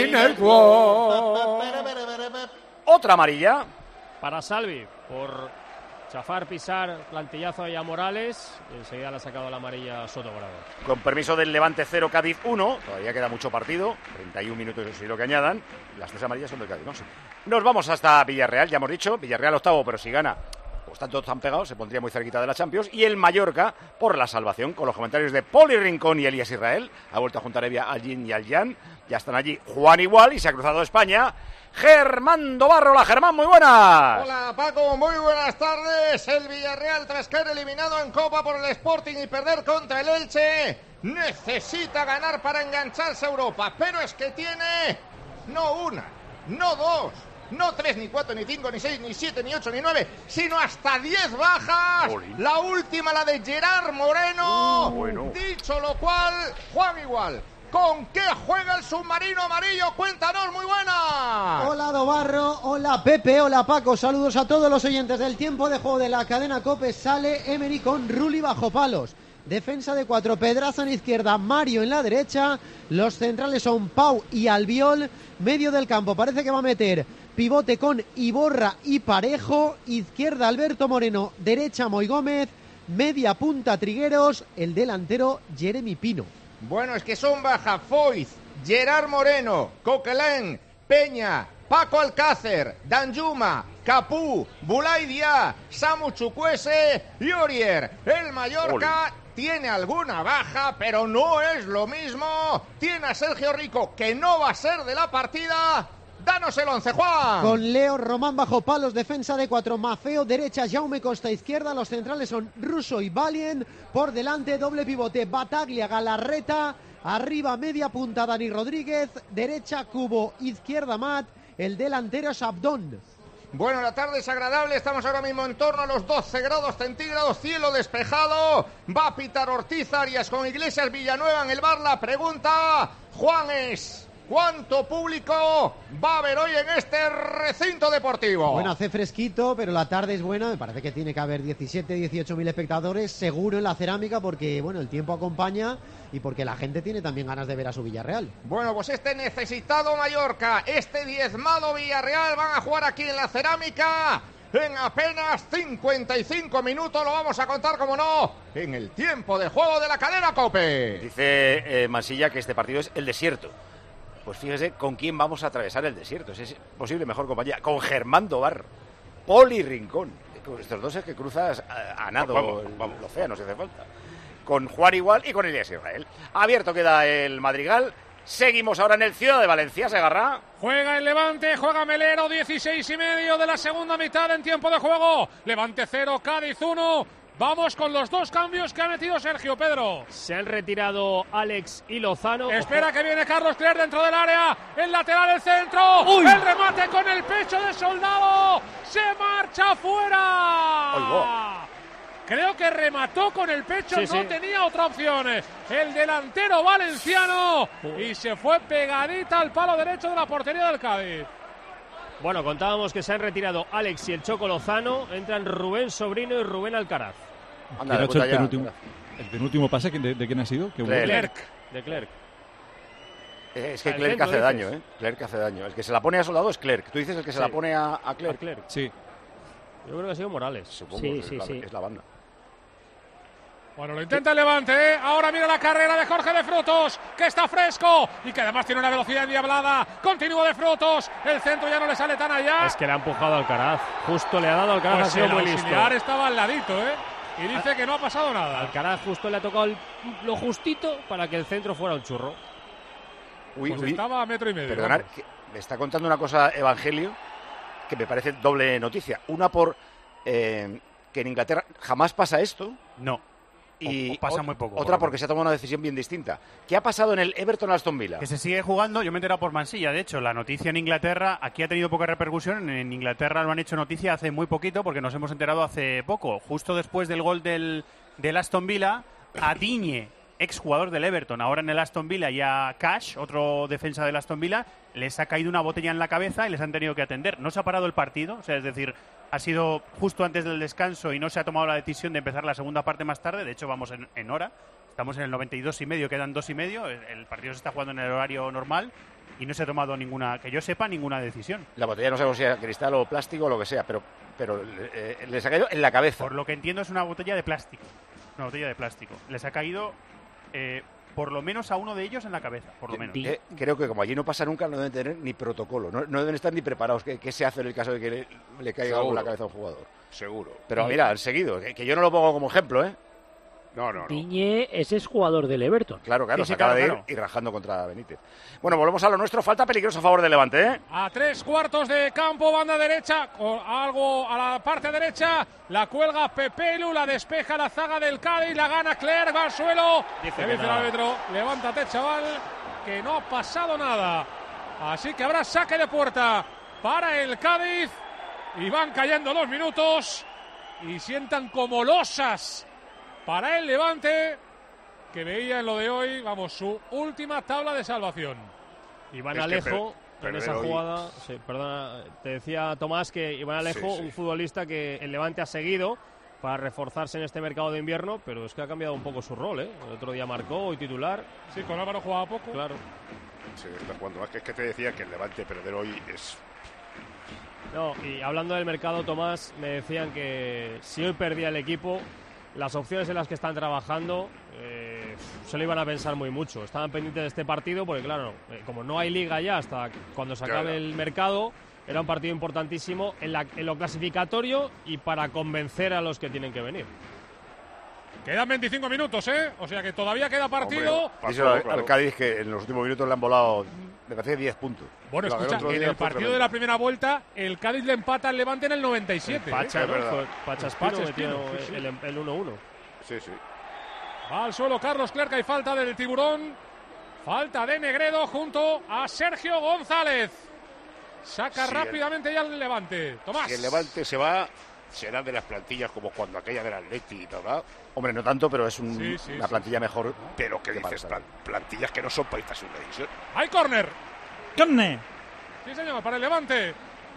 Speaker 2: Finetwork.
Speaker 1: Otra amarilla
Speaker 12: para Salvi por chafar, pisar, plantillazo ahí a Morales. Enseguida le ha sacado la amarilla Sotogrado.
Speaker 1: Con permiso del Levante cero, Cádiz uno. Todavía queda mucho partido. treinta y un minutos y lo que añadan. Las tres amarillas son del Cádiz, ¿no? Sí. Nos vamos hasta Villarreal, ya hemos dicho. Villarreal octavo, pero si gana, pues están todos tan pegados, se pondría muy cerquita de la Champions. Y el Mallorca por la salvación, con los comentarios de Poli Rincón y Elías Israel. Ha vuelto a juntar Evia al Yin y al Yan. Ya están allí Juan igual y se ha cruzado España. Germán Dobarro, hola Germán, muy buenas.
Speaker 4: Hola Paco, muy buenas tardes. El Villarreal, tras caer eliminado en Copa por el Sporting y perder contra el Elche, necesita ganar para engancharse a Europa, pero es que tiene no una, no dos, no tres, ni cuatro, ni cinco, ni seis, ni siete, ni ocho, ni nueve, sino hasta diez bajas. Olín. La última, la de Gerard Moreno.
Speaker 1: Uh, bueno.
Speaker 4: Dicho lo cual, Juan igual. ¿Con qué juega el submarino amarillo? Cuéntanos, muy buena.
Speaker 15: Hola Dobarro, hola Pepe, hola Paco, saludos a todos los oyentes del tiempo de juego de la cadena COPE. Sale Emery con Rulli bajo palos. Defensa de cuatro, Pedraza en izquierda, Mario en la derecha. Los centrales son Pau y Albiol. Medio del campo, parece que va a meter pivote con Iborra y Parejo. Izquierda Alberto Moreno, derecha Moy Gómez. Media punta Trigueros, el delantero Jeremy Pino.
Speaker 4: Bueno, es que son baja Foyth, Gerard Moreno, Coquelin, Peña, Paco Alcácer, Danjuma, Capú, Boulaye Dia, Samu Chukwueze y Aurier. El Mallorca Oli. tiene alguna baja, pero no es lo mismo. Tiene a Sergio Rico, que no va a ser de la partida. Danos el once, Juan.
Speaker 15: Con Leo Román bajo palos, defensa de cuatro, Mafeo derecha, Jaume Costa izquierda, los centrales son Russo y Valien, por delante doble pivote, Bataglia, Galarreta, arriba media punta Dani Rodríguez, derecha Cubo, izquierda Mat, el delantero es Abdón.
Speaker 4: Bueno, la tarde es agradable, estamos ahora mismo en torno a los doce grados centígrados, cielo despejado, va a pitar Ortiz Arias con Iglesias Villanueva en el bar. La pregunta, Juan, es... ¿cuánto público va a haber hoy en este recinto deportivo?
Speaker 15: Bueno, hace fresquito, pero la tarde es buena. Me parece que tiene que haber diecisiete, dieciocho mil espectadores, seguro en la Cerámica, porque bueno, el tiempo acompaña y porque la gente tiene también ganas de ver a su Villarreal.
Speaker 4: Bueno, pues este necesitado Mallorca, este diezmado Villarreal van a jugar aquí en la Cerámica. En apenas cincuenta y cinco minutos lo vamos a contar, como no, en el tiempo de juego de la cadena COPE.
Speaker 1: Dice eh, Mansilla que este partido es el desierto. Pues fíjese con quién vamos a atravesar el desierto. Si es posible mejor compañía. Con Germán Dobar, Poli Rincón. Estos dos es que cruzas a, a nado vamos, vamos. el océano, si hace falta. Con Juan Igual y con Elías Israel. Abierto queda el Madrigal. Seguimos ahora en el Ciudad de Valencia, Segarra.
Speaker 6: Juega el Levante, juega Melero, dieciséis y medio de la segunda mitad en tiempo de juego. Levante cero, Cádiz uno. Vamos con los dos cambios que ha metido Sergio, Pedro.
Speaker 12: Se han retirado Alex y Lozano.
Speaker 6: Espera que viene Carlos Cler dentro del área. El lateral del centro. ¡Uy! El remate con el pecho de Soldado. Se marcha fuera. Creo que remató con el pecho. Sí, no sí. tenía otra opción. El delantero valenciano. Y se fue pegadita al palo derecho de la portería del Cádiz.
Speaker 12: Bueno, contábamos que se han retirado Alex y el Choco Lozano. Entran Rubén Sobrino y Rubén Alcaraz.
Speaker 13: Anda, el, el, penúltimo, el penúltimo pase, ¿de, de quién ha sido?
Speaker 12: De Clerc. De Clerc.
Speaker 1: Es que Clerc hace daño, ¿eh? Clerc hace daño. El que se la pone a Soldado es Clerc. Tú dices el que sí. se la pone a, a Clerc.
Speaker 12: A Clerc.
Speaker 13: Sí.
Speaker 12: Yo creo que ha sido Morales.
Speaker 1: Supongo
Speaker 12: sí,
Speaker 1: es,
Speaker 12: sí,
Speaker 1: la,
Speaker 12: sí.
Speaker 1: es la banda.
Speaker 6: Bueno, lo intenta el Levante, ¿eh? Ahora mira la carrera de Jorge de Frutos, que está fresco y que además tiene una velocidad endiablada. Continúa de Frutos, el centro ya no le sale tan allá.
Speaker 12: Es que le ha empujado al Alcaraz, justo le ha dado al Alcaraz, pues ha sido
Speaker 6: el
Speaker 12: muy listo.
Speaker 6: Auxiliar estaba al ladito, ¿eh? Y dice que no ha pasado nada.
Speaker 12: Alcaraz justo le ha tocado el, lo justito para que el centro fuera un churro.
Speaker 6: Uy, pues uy. Estaba a metro y medio.
Speaker 1: Perdonad, me está contando una cosa Evangelio que me parece doble noticia. Una por eh, que en Inglaterra jamás pasa esto.
Speaker 7: No.
Speaker 1: Y
Speaker 7: o, o pasa muy poco.
Speaker 1: Otra por porque se ha tomado una decisión bien distinta. ¿Qué ha pasado en el Everton Aston Villa?
Speaker 7: Que se sigue jugando, yo me he enterado por Mansilla. De hecho, la noticia en Inglaterra, aquí ha tenido poca repercusión. En Inglaterra lo han hecho noticia hace muy poquito porque nos hemos enterado hace poco. Justo después del gol del, del Aston Villa, a Digne, exjugador del Everton, ahora en el Aston Villa, y a Cash, otro defensa del Aston Villa, les ha caído una botella en la cabeza y les han tenido que atender. No se ha parado el partido, o sea, es decir, ha sido justo antes del descanso y no se ha tomado la decisión de empezar la segunda parte más tarde. De hecho, vamos en, en hora. Estamos en el noventa y dos y medio, quedan dos y medio. El, el partido se está jugando en el horario normal y no se ha tomado ninguna, que yo sepa, ninguna decisión.
Speaker 1: La botella no sabemos si es cristal o plástico o lo que sea, pero, pero eh, les ha caído en la cabeza.
Speaker 7: Por lo que entiendo es una botella de plástico. Una botella de plástico. Les ha caído... Eh, por lo menos a uno de ellos en la cabeza, por lo menos.
Speaker 1: Eh, creo que como allí no pasa nunca, no deben tener ni protocolo, no, no deben estar ni preparados. ¿Qué, qué se hace en el caso de que le, le caiga algo en la cabeza a un jugador?
Speaker 3: Seguro.
Speaker 1: Pero mira, han seguido, que, que yo no lo pongo como ejemplo, ¿eh?
Speaker 3: No, no, no.
Speaker 14: Digne ese es jugador del Everton.
Speaker 1: Claro, claro,
Speaker 7: Sí,
Speaker 1: se
Speaker 7: sí,
Speaker 1: acaba
Speaker 7: claro,
Speaker 1: de ir
Speaker 7: claro.
Speaker 1: y rajando contra Benítez. Bueno, volvemos a lo nuestro. Falta peligrosa a favor del Levante, ¿eh?
Speaker 6: A tres cuartos de campo, banda derecha, con algo a la parte derecha, la cuelga Pepelu, la despeja la zaga del Cádiz, la gana Clerc, va al suelo.
Speaker 12: Dice
Speaker 6: Le
Speaker 12: que
Speaker 6: dice el
Speaker 12: nada.
Speaker 6: árbitro, levántate, chaval, que no ha pasado nada. Así que habrá saque de puerta para el Cádiz y van cayendo los minutos y sientan como losas para el Levante, que veía en lo de hoy, vamos, su última tabla de salvación.
Speaker 12: Iván
Speaker 3: Es que
Speaker 12: Alejo,
Speaker 3: per-
Speaker 12: en esa
Speaker 3: perder hoy-
Speaker 12: jugada, sí, perdona, te decía Tomás que Iván Alejo,
Speaker 3: Sí, sí.
Speaker 12: un futbolista que el Levante ha seguido para reforzarse en este mercado de invierno, pero es que ha cambiado un poco su rol, ¿eh? El otro día marcó, hoy titular.
Speaker 6: Sí, con Álvaro jugaba poco.
Speaker 12: Claro.
Speaker 3: Sí, está jugando más. Que es que te decía que el Levante perder hoy es...
Speaker 12: No, y hablando del mercado, Tomás, me decían que si hoy perdía el equipo, las opciones en las que están trabajando, eh, se lo iban a pensar muy mucho. Estaban pendientes de este partido porque, claro, eh, como no hay liga ya hasta cuando se acabe claro. el mercado, era un partido importantísimo en, la, en lo clasificatorio y para convencer a los que tienen que venir.
Speaker 6: Quedan veinticinco minutos, ¿eh? O sea que todavía queda partido.
Speaker 1: Dice al, al Cádiz que en los últimos minutos le han volado, me parece, diez puntos.
Speaker 6: Bueno, escucha, en el partido de la primera vuelta, el Cádiz le empata al Levante en el noventa y siete.
Speaker 12: El Pacha,
Speaker 6: ¿eh?
Speaker 12: ¿no? Pacha Espino
Speaker 6: Pacha
Speaker 12: metió
Speaker 6: Espino, sí, sí.
Speaker 12: el, el uno uno.
Speaker 3: Sí, sí.
Speaker 6: Va al suelo Carlos Clerc, hay falta del Tiburón. Falta de Negredo junto a Sergio González. Saca sí, rápidamente el... ya el Levante. Tomás.
Speaker 3: Si el Levante se va, será de las plantillas como cuando aquella del Atleti, ¿verdad?
Speaker 1: Hombre, no tanto, pero es un,
Speaker 6: sí, sí,
Speaker 1: una plantilla
Speaker 3: sí.
Speaker 1: mejor.
Speaker 3: Pero ¿qué dices? Plan, plantillas que no son para esta segunda división.
Speaker 6: ¡Hay córner!
Speaker 5: ¡Córner!
Speaker 6: Sí, señor, para el Levante.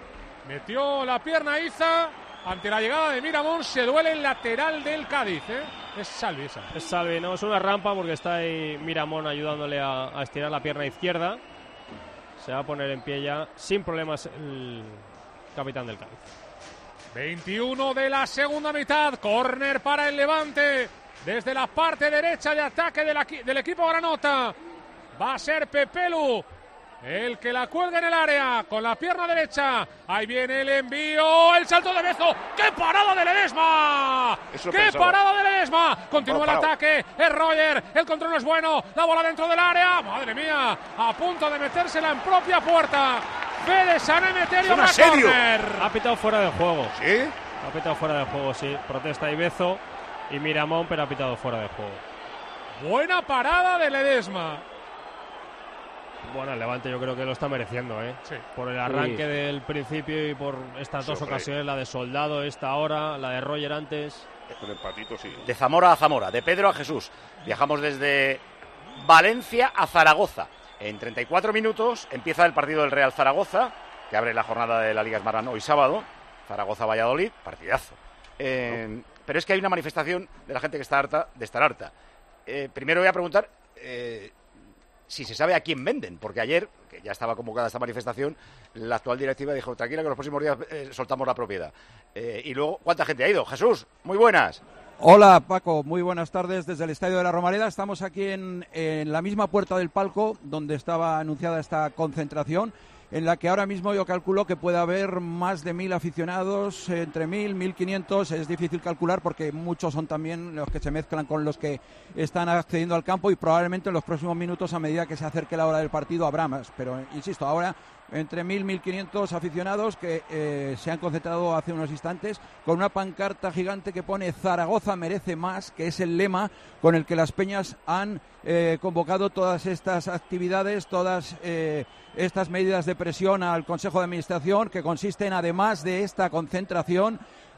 Speaker 6: Metió la pierna Iza. Ante la llegada de Miramón, se duele el lateral del Cádiz, ¿eh? Es Salvi esa.
Speaker 12: Es Salvi, no, es una rampa porque está ahí Miramón ayudándole a, a estirar la pierna izquierda. Se va a poner en pie ya sin problemas el capitán del Cádiz.
Speaker 6: veintiuno de la segunda mitad, córner para el Levante. Desde la parte derecha de ataque del, del equipo granota. Va a ser Pepelu el que la cuelga en el área con la pierna derecha. Ahí viene el envío, el salto de Bezo. ¡Qué parada de Ledesma!
Speaker 3: Eso
Speaker 6: ¡Qué
Speaker 3: pensaba.
Speaker 6: parada de Ledesma! Continúa
Speaker 3: Parado,
Speaker 6: el ataque, es Roger, el control no es bueno, la bola dentro del área. ¡Madre mía! A punto de metérsela en propia puerta. Fede San Emeterio va a córner.
Speaker 12: Ha pitado fuera de juego.
Speaker 3: ¿Sí?
Speaker 12: Ha pitado fuera de juego, sí. Protesta Ibezo y Miramón, pero ha pitado fuera de juego.
Speaker 6: Buena parada de Ledesma.
Speaker 12: Bueno, el Levante yo creo que lo está mereciendo, ¿eh?
Speaker 6: Sí.
Speaker 12: Por el arranque
Speaker 6: sí.
Speaker 12: del principio y por estas dos
Speaker 3: Sobre.
Speaker 12: ocasiones, la de Soldado esta ahora, la de Roger antes.
Speaker 3: El empatito, sí.
Speaker 1: De Zamora a Zamora, de Pedro a Jesús. Viajamos desde Valencia a Zaragoza. En treinta y cuatro minutos empieza el partido del Real Zaragoza, que abre la jornada de la Liga Smartbank hoy sábado. Zaragoza-Valladolid, partidazo. Eh, no. Pero es que hay una manifestación de la gente que está harta de estar harta. Eh, primero voy a preguntar... Eh, si se sabe a quién venden, porque ayer, que ya estaba convocada esta manifestación, la actual directiva dijo, tranquila que los próximos días eh, soltamos la propiedad. Eh, y luego, ¿cuánta gente ha ido? Jesús, muy buenas.
Speaker 16: Hola Paco, muy buenas tardes desde el Estadio de la Romareda. Estamos aquí en, en la misma puerta del palco donde estaba anunciada esta concentración, en la que ahora mismo yo calculo que puede haber más de mil aficionados, entre mil, mil quinientos, es difícil calcular porque muchos son también los que se mezclan con los que están accediendo al campo y probablemente en los próximos minutos, a medida que se acerque la hora del partido, habrá más. Pero insisto, ahora entre mil, mil quinientos aficionados que eh, se han concentrado hace unos instantes con una pancarta gigante que pone Zaragoza merece más, que es el lema con el que las peñas han eh, convocado todas estas actividades, todas eh, estas medidas de presión al Consejo de Administración, que consisten, además de esta concentración,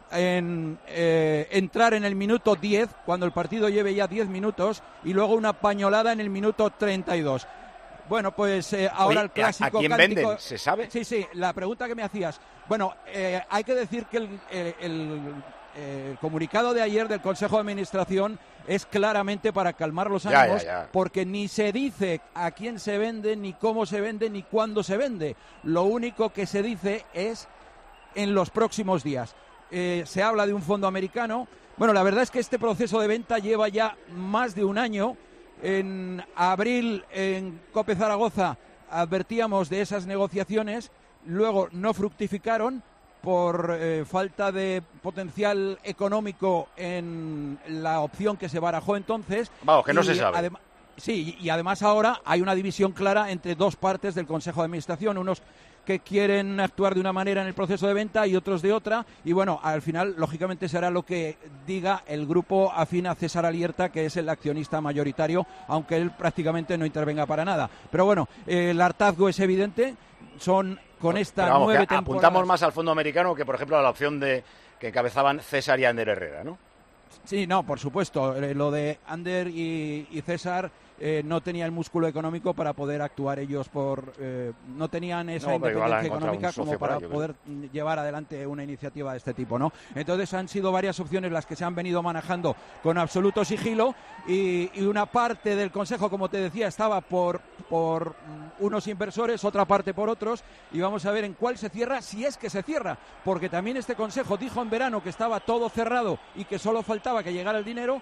Speaker 16: en eh, entrar en el minuto diez, cuando el partido lleve ya diez minutos, y luego una pañolada en el minuto treinta y dos. Bueno, pues eh, ahora
Speaker 1: Oye,
Speaker 16: el clásico
Speaker 1: ¿a quién
Speaker 16: cántico...
Speaker 1: venden? ¿Se sabe?
Speaker 16: Sí, sí, la pregunta que me hacías. Bueno, eh, hay que decir que el, el, el, el comunicado de ayer del Consejo de Administración es claramente para calmar los ánimos,
Speaker 1: ya, ya, ya.
Speaker 16: porque ni se dice a quién se vende, ni cómo se vende, ni cuándo se vende. Lo único que se dice es en los próximos días. Eh, se habla de un fondo americano. Bueno, la verdad es que este proceso de venta lleva ya más de un año. En abril, en Cope Zaragoza, advertíamos de esas negociaciones, luego no fructificaron por eh, falta de potencial económico en la opción que se barajó entonces.
Speaker 1: Vamos, que no se sabe.
Speaker 16: Adem- sí, y además ahora hay una división clara entre dos partes del Consejo de Administración, unos que quieren actuar de una manera en el proceso de venta y otros de otra, y bueno, al final, lógicamente, será lo que diga el grupo afín a César Alierta, que es el accionista mayoritario, aunque él prácticamente no intervenga para nada. Pero bueno, eh, el hartazgo es evidente, son con esta
Speaker 1: vamos,
Speaker 16: nueve
Speaker 1: que
Speaker 16: temporadas...
Speaker 1: apuntamos más al fondo americano que, por ejemplo, a la opción de que encabezaban César y Ander Herrera, ¿no?
Speaker 16: Sí, no, por supuesto, eh, lo de Ander y, y César... Eh, no tenía el músculo económico para poder actuar ellos por... Eh, no tenían esa
Speaker 1: no,
Speaker 16: independencia económica como para
Speaker 1: ello,
Speaker 16: poder creo. llevar adelante una iniciativa de este tipo, ¿no? Entonces han sido varias opciones las que se han venido manejando con absoluto sigilo y, y una parte del Consejo, como te decía, estaba por, por unos inversores, otra parte por otros, y vamos a ver en cuál se cierra, si es que se cierra, porque también este Consejo dijo en verano que estaba todo cerrado y que solo faltaba que llegara el dinero.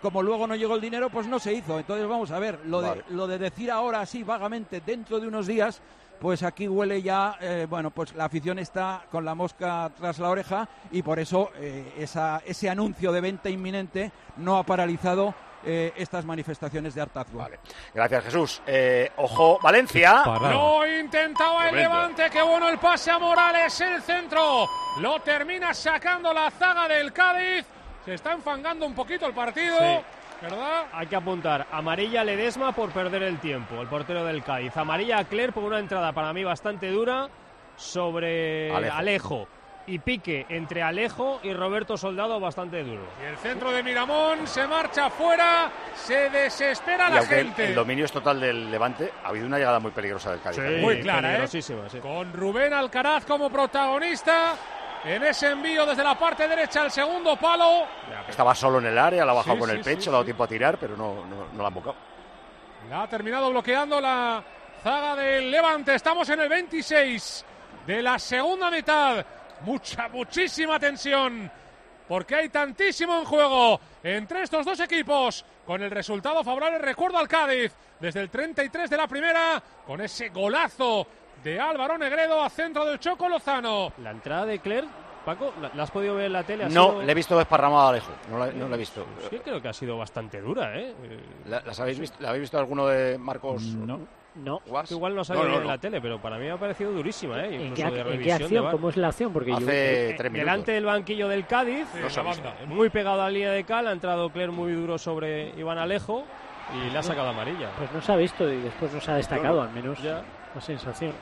Speaker 16: como luego no llegó el dinero, pues no se hizo. Entonces vamos a ver, lo,
Speaker 1: Vale.
Speaker 16: de, lo de decir ahora así vagamente dentro de unos días, pues aquí huele ya, eh, bueno, pues la afición está con la mosca tras la oreja y por eso eh, esa, ese anuncio de venta inminente no ha paralizado eh, estas manifestaciones de hartazgo.
Speaker 1: Vale. Gracias, Jesús. Eh, ojo, Valencia.
Speaker 6: Lo intentaba el
Speaker 1: Tremendo.
Speaker 6: Levante, qué bueno el pase a Morales, el centro. Lo termina sacando la zaga del Cádiz. Se está enfangando un poquito el partido.
Speaker 12: Sí.
Speaker 6: ¿Verdad?
Speaker 12: Hay que apuntar amarilla a Ledesma por perder el tiempo, el portero del Cádiz. Amarilla a Clerc por una entrada para mí bastante dura sobre
Speaker 1: Alejo.
Speaker 12: Alejo. Y pique entre Alejo y Roberto Soldado bastante duro.
Speaker 6: Y el centro de Miramón se marcha fuera, se desespera
Speaker 1: Y
Speaker 6: la
Speaker 1: aunque el,
Speaker 6: gente.
Speaker 1: el dominio es total del Levante, ha habido una llegada muy peligrosa del Cádiz.
Speaker 12: Sí,
Speaker 6: Muy clara, ¿eh?
Speaker 12: peligrosísima, sí.
Speaker 6: Con Rubén Alcaraz como protagonista en ese envío desde la parte derecha al segundo palo.
Speaker 1: Estaba solo en el área, la ha bajado
Speaker 6: Sí,
Speaker 1: con
Speaker 6: sí,
Speaker 1: el pecho,
Speaker 6: sí,
Speaker 1: ha dado
Speaker 6: sí.
Speaker 1: tiempo a tirar, pero no, no, no la han bocado.
Speaker 6: La ha terminado bloqueando la zaga del Levante. Estamos en el veintiséis de la segunda mitad. Mucha, muchísima tensión, porque hay tantísimo en juego entre estos dos equipos. Con el resultado favorable, recuerdo al Cádiz, desde el treinta y tres de la primera, con ese golazo de Álvaro Negredo a centro del Choco Lozano.
Speaker 12: La entrada de Clerc, Paco, ¿la, la has podido ver en la tele? ¿Ha
Speaker 1: No,
Speaker 12: sido-
Speaker 1: le he visto desparramado a Alejo, no la, no la he visto.
Speaker 12: Es que creo que ha sido bastante dura, ¿eh?
Speaker 1: ¿La, las habéis visto, ¿La habéis visto alguno de Marcos?
Speaker 5: No.
Speaker 14: No.
Speaker 1: Guas?
Speaker 12: Igual no se ha
Speaker 1: No,
Speaker 12: ido
Speaker 1: no,
Speaker 12: en
Speaker 1: no.
Speaker 12: la tele, pero para mí me ha parecido durísima, ¿eh?
Speaker 14: ¿En
Speaker 12: Incluso
Speaker 14: qué,
Speaker 12: de
Speaker 14: en qué
Speaker 12: revisión de
Speaker 14: acción?
Speaker 12: V A R.
Speaker 14: ¿Cómo es la acción? Porque yo...
Speaker 1: Hace
Speaker 12: Eh,
Speaker 1: tres minutos.
Speaker 12: delante del banquillo del Cádiz,
Speaker 6: Sí,
Speaker 1: No se
Speaker 6: la
Speaker 1: ha visto.
Speaker 6: banda.
Speaker 12: muy pegado a la línea de cal, ha entrado Clerc muy duro sobre Iván Alejo y le ha sacado amarilla.
Speaker 14: Pues no se ha visto y después no se ha destacado,
Speaker 1: No, no.
Speaker 14: al menos
Speaker 12: Ya.
Speaker 14: la sensación.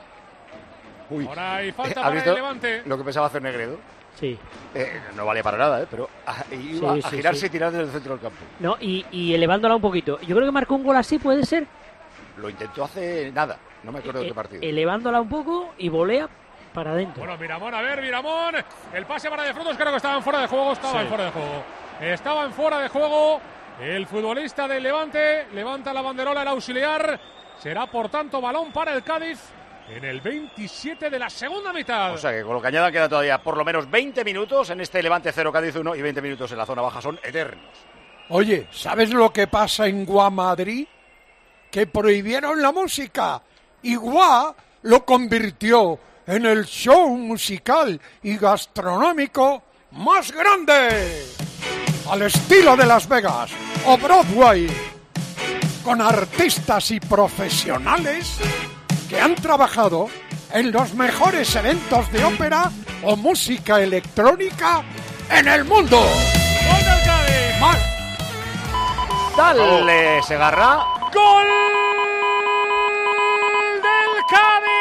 Speaker 1: Uy.
Speaker 6: Ahora hay falta
Speaker 1: ¿Has
Speaker 6: para
Speaker 1: visto
Speaker 6: el Levante.
Speaker 1: lo que pensaba hacer Negredo?
Speaker 14: Sí.
Speaker 1: Eh, no valía para nada, ¿eh? Pero a, iba
Speaker 14: Sí,
Speaker 1: a
Speaker 14: sí,
Speaker 1: girarse
Speaker 14: sí.
Speaker 1: y tirar desde el centro del campo.
Speaker 14: No, y, y elevándola un poquito. Yo creo que marcó un gol así, ¿puede ser?
Speaker 1: Lo intentó hace nada, no me acuerdo de
Speaker 14: Eh,
Speaker 1: qué partido.
Speaker 14: elevándola un poco y volea para adentro.
Speaker 6: Bueno, Miramón, a ver, Miramón. El pase para De Frutos, creo que estaba en fuera de juego. Estaba
Speaker 12: Sí.
Speaker 6: en fuera de juego. Estaba en fuera de juego. El futbolista del Levante levanta la banderola, el auxiliar. Será, por tanto, balón para el Cádiz en el veintisiete de la segunda mitad.
Speaker 1: O sea que con lo que añada queda todavía por lo menos veinte minutos en este Levante cero Cádiz uno y veinte minutos en la zona baja son eternos.
Speaker 2: Oye, ¿sabes lo que pasa en Guamadrid? Que prohibieron la música y Gua lo convirtió en el show musical y gastronómico más grande, al estilo de Las Vegas o Broadway, con artistas y profesionales que han trabajado en los mejores eventos de ópera o música electrónica en el mundo.
Speaker 6: ¡Gol del Cádiz!
Speaker 2: Ma-
Speaker 1: Dale, Segarra.
Speaker 6: ¡Gol del Cádiz!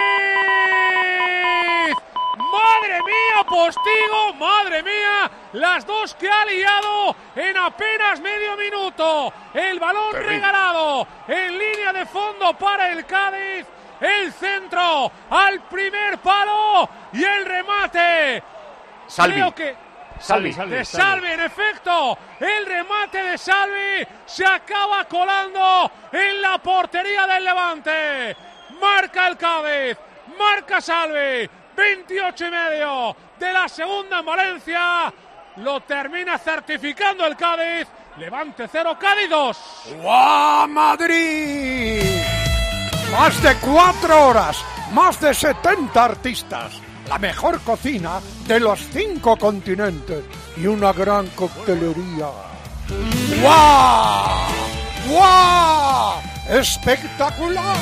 Speaker 6: ¡Madre mía, Postigo! ¡Madre mía! Las dos que ha liado en apenas medio minuto. El balón
Speaker 1: Terrible.
Speaker 6: regalado en línea de fondo para el Cádiz. El centro al primer palo y el remate.
Speaker 1: Salvi.
Speaker 6: Creo que
Speaker 1: Salvi.
Speaker 6: de Salvi, en efecto, el remate de Salvi se acaba colando en la portería del Levante. Marca el Cádiz, marca Salvi, veintiocho y medio de la segunda en Valencia. Lo termina certificando el Cádiz. Levante cero, Cádiz dos.
Speaker 2: ¡Guau, Madrid! Más de cuatro horas, más de setenta artistas, la mejor cocina de los cinco continentes y una gran coctelería. ¡Guau! ¡Guau! ¡Espectacular!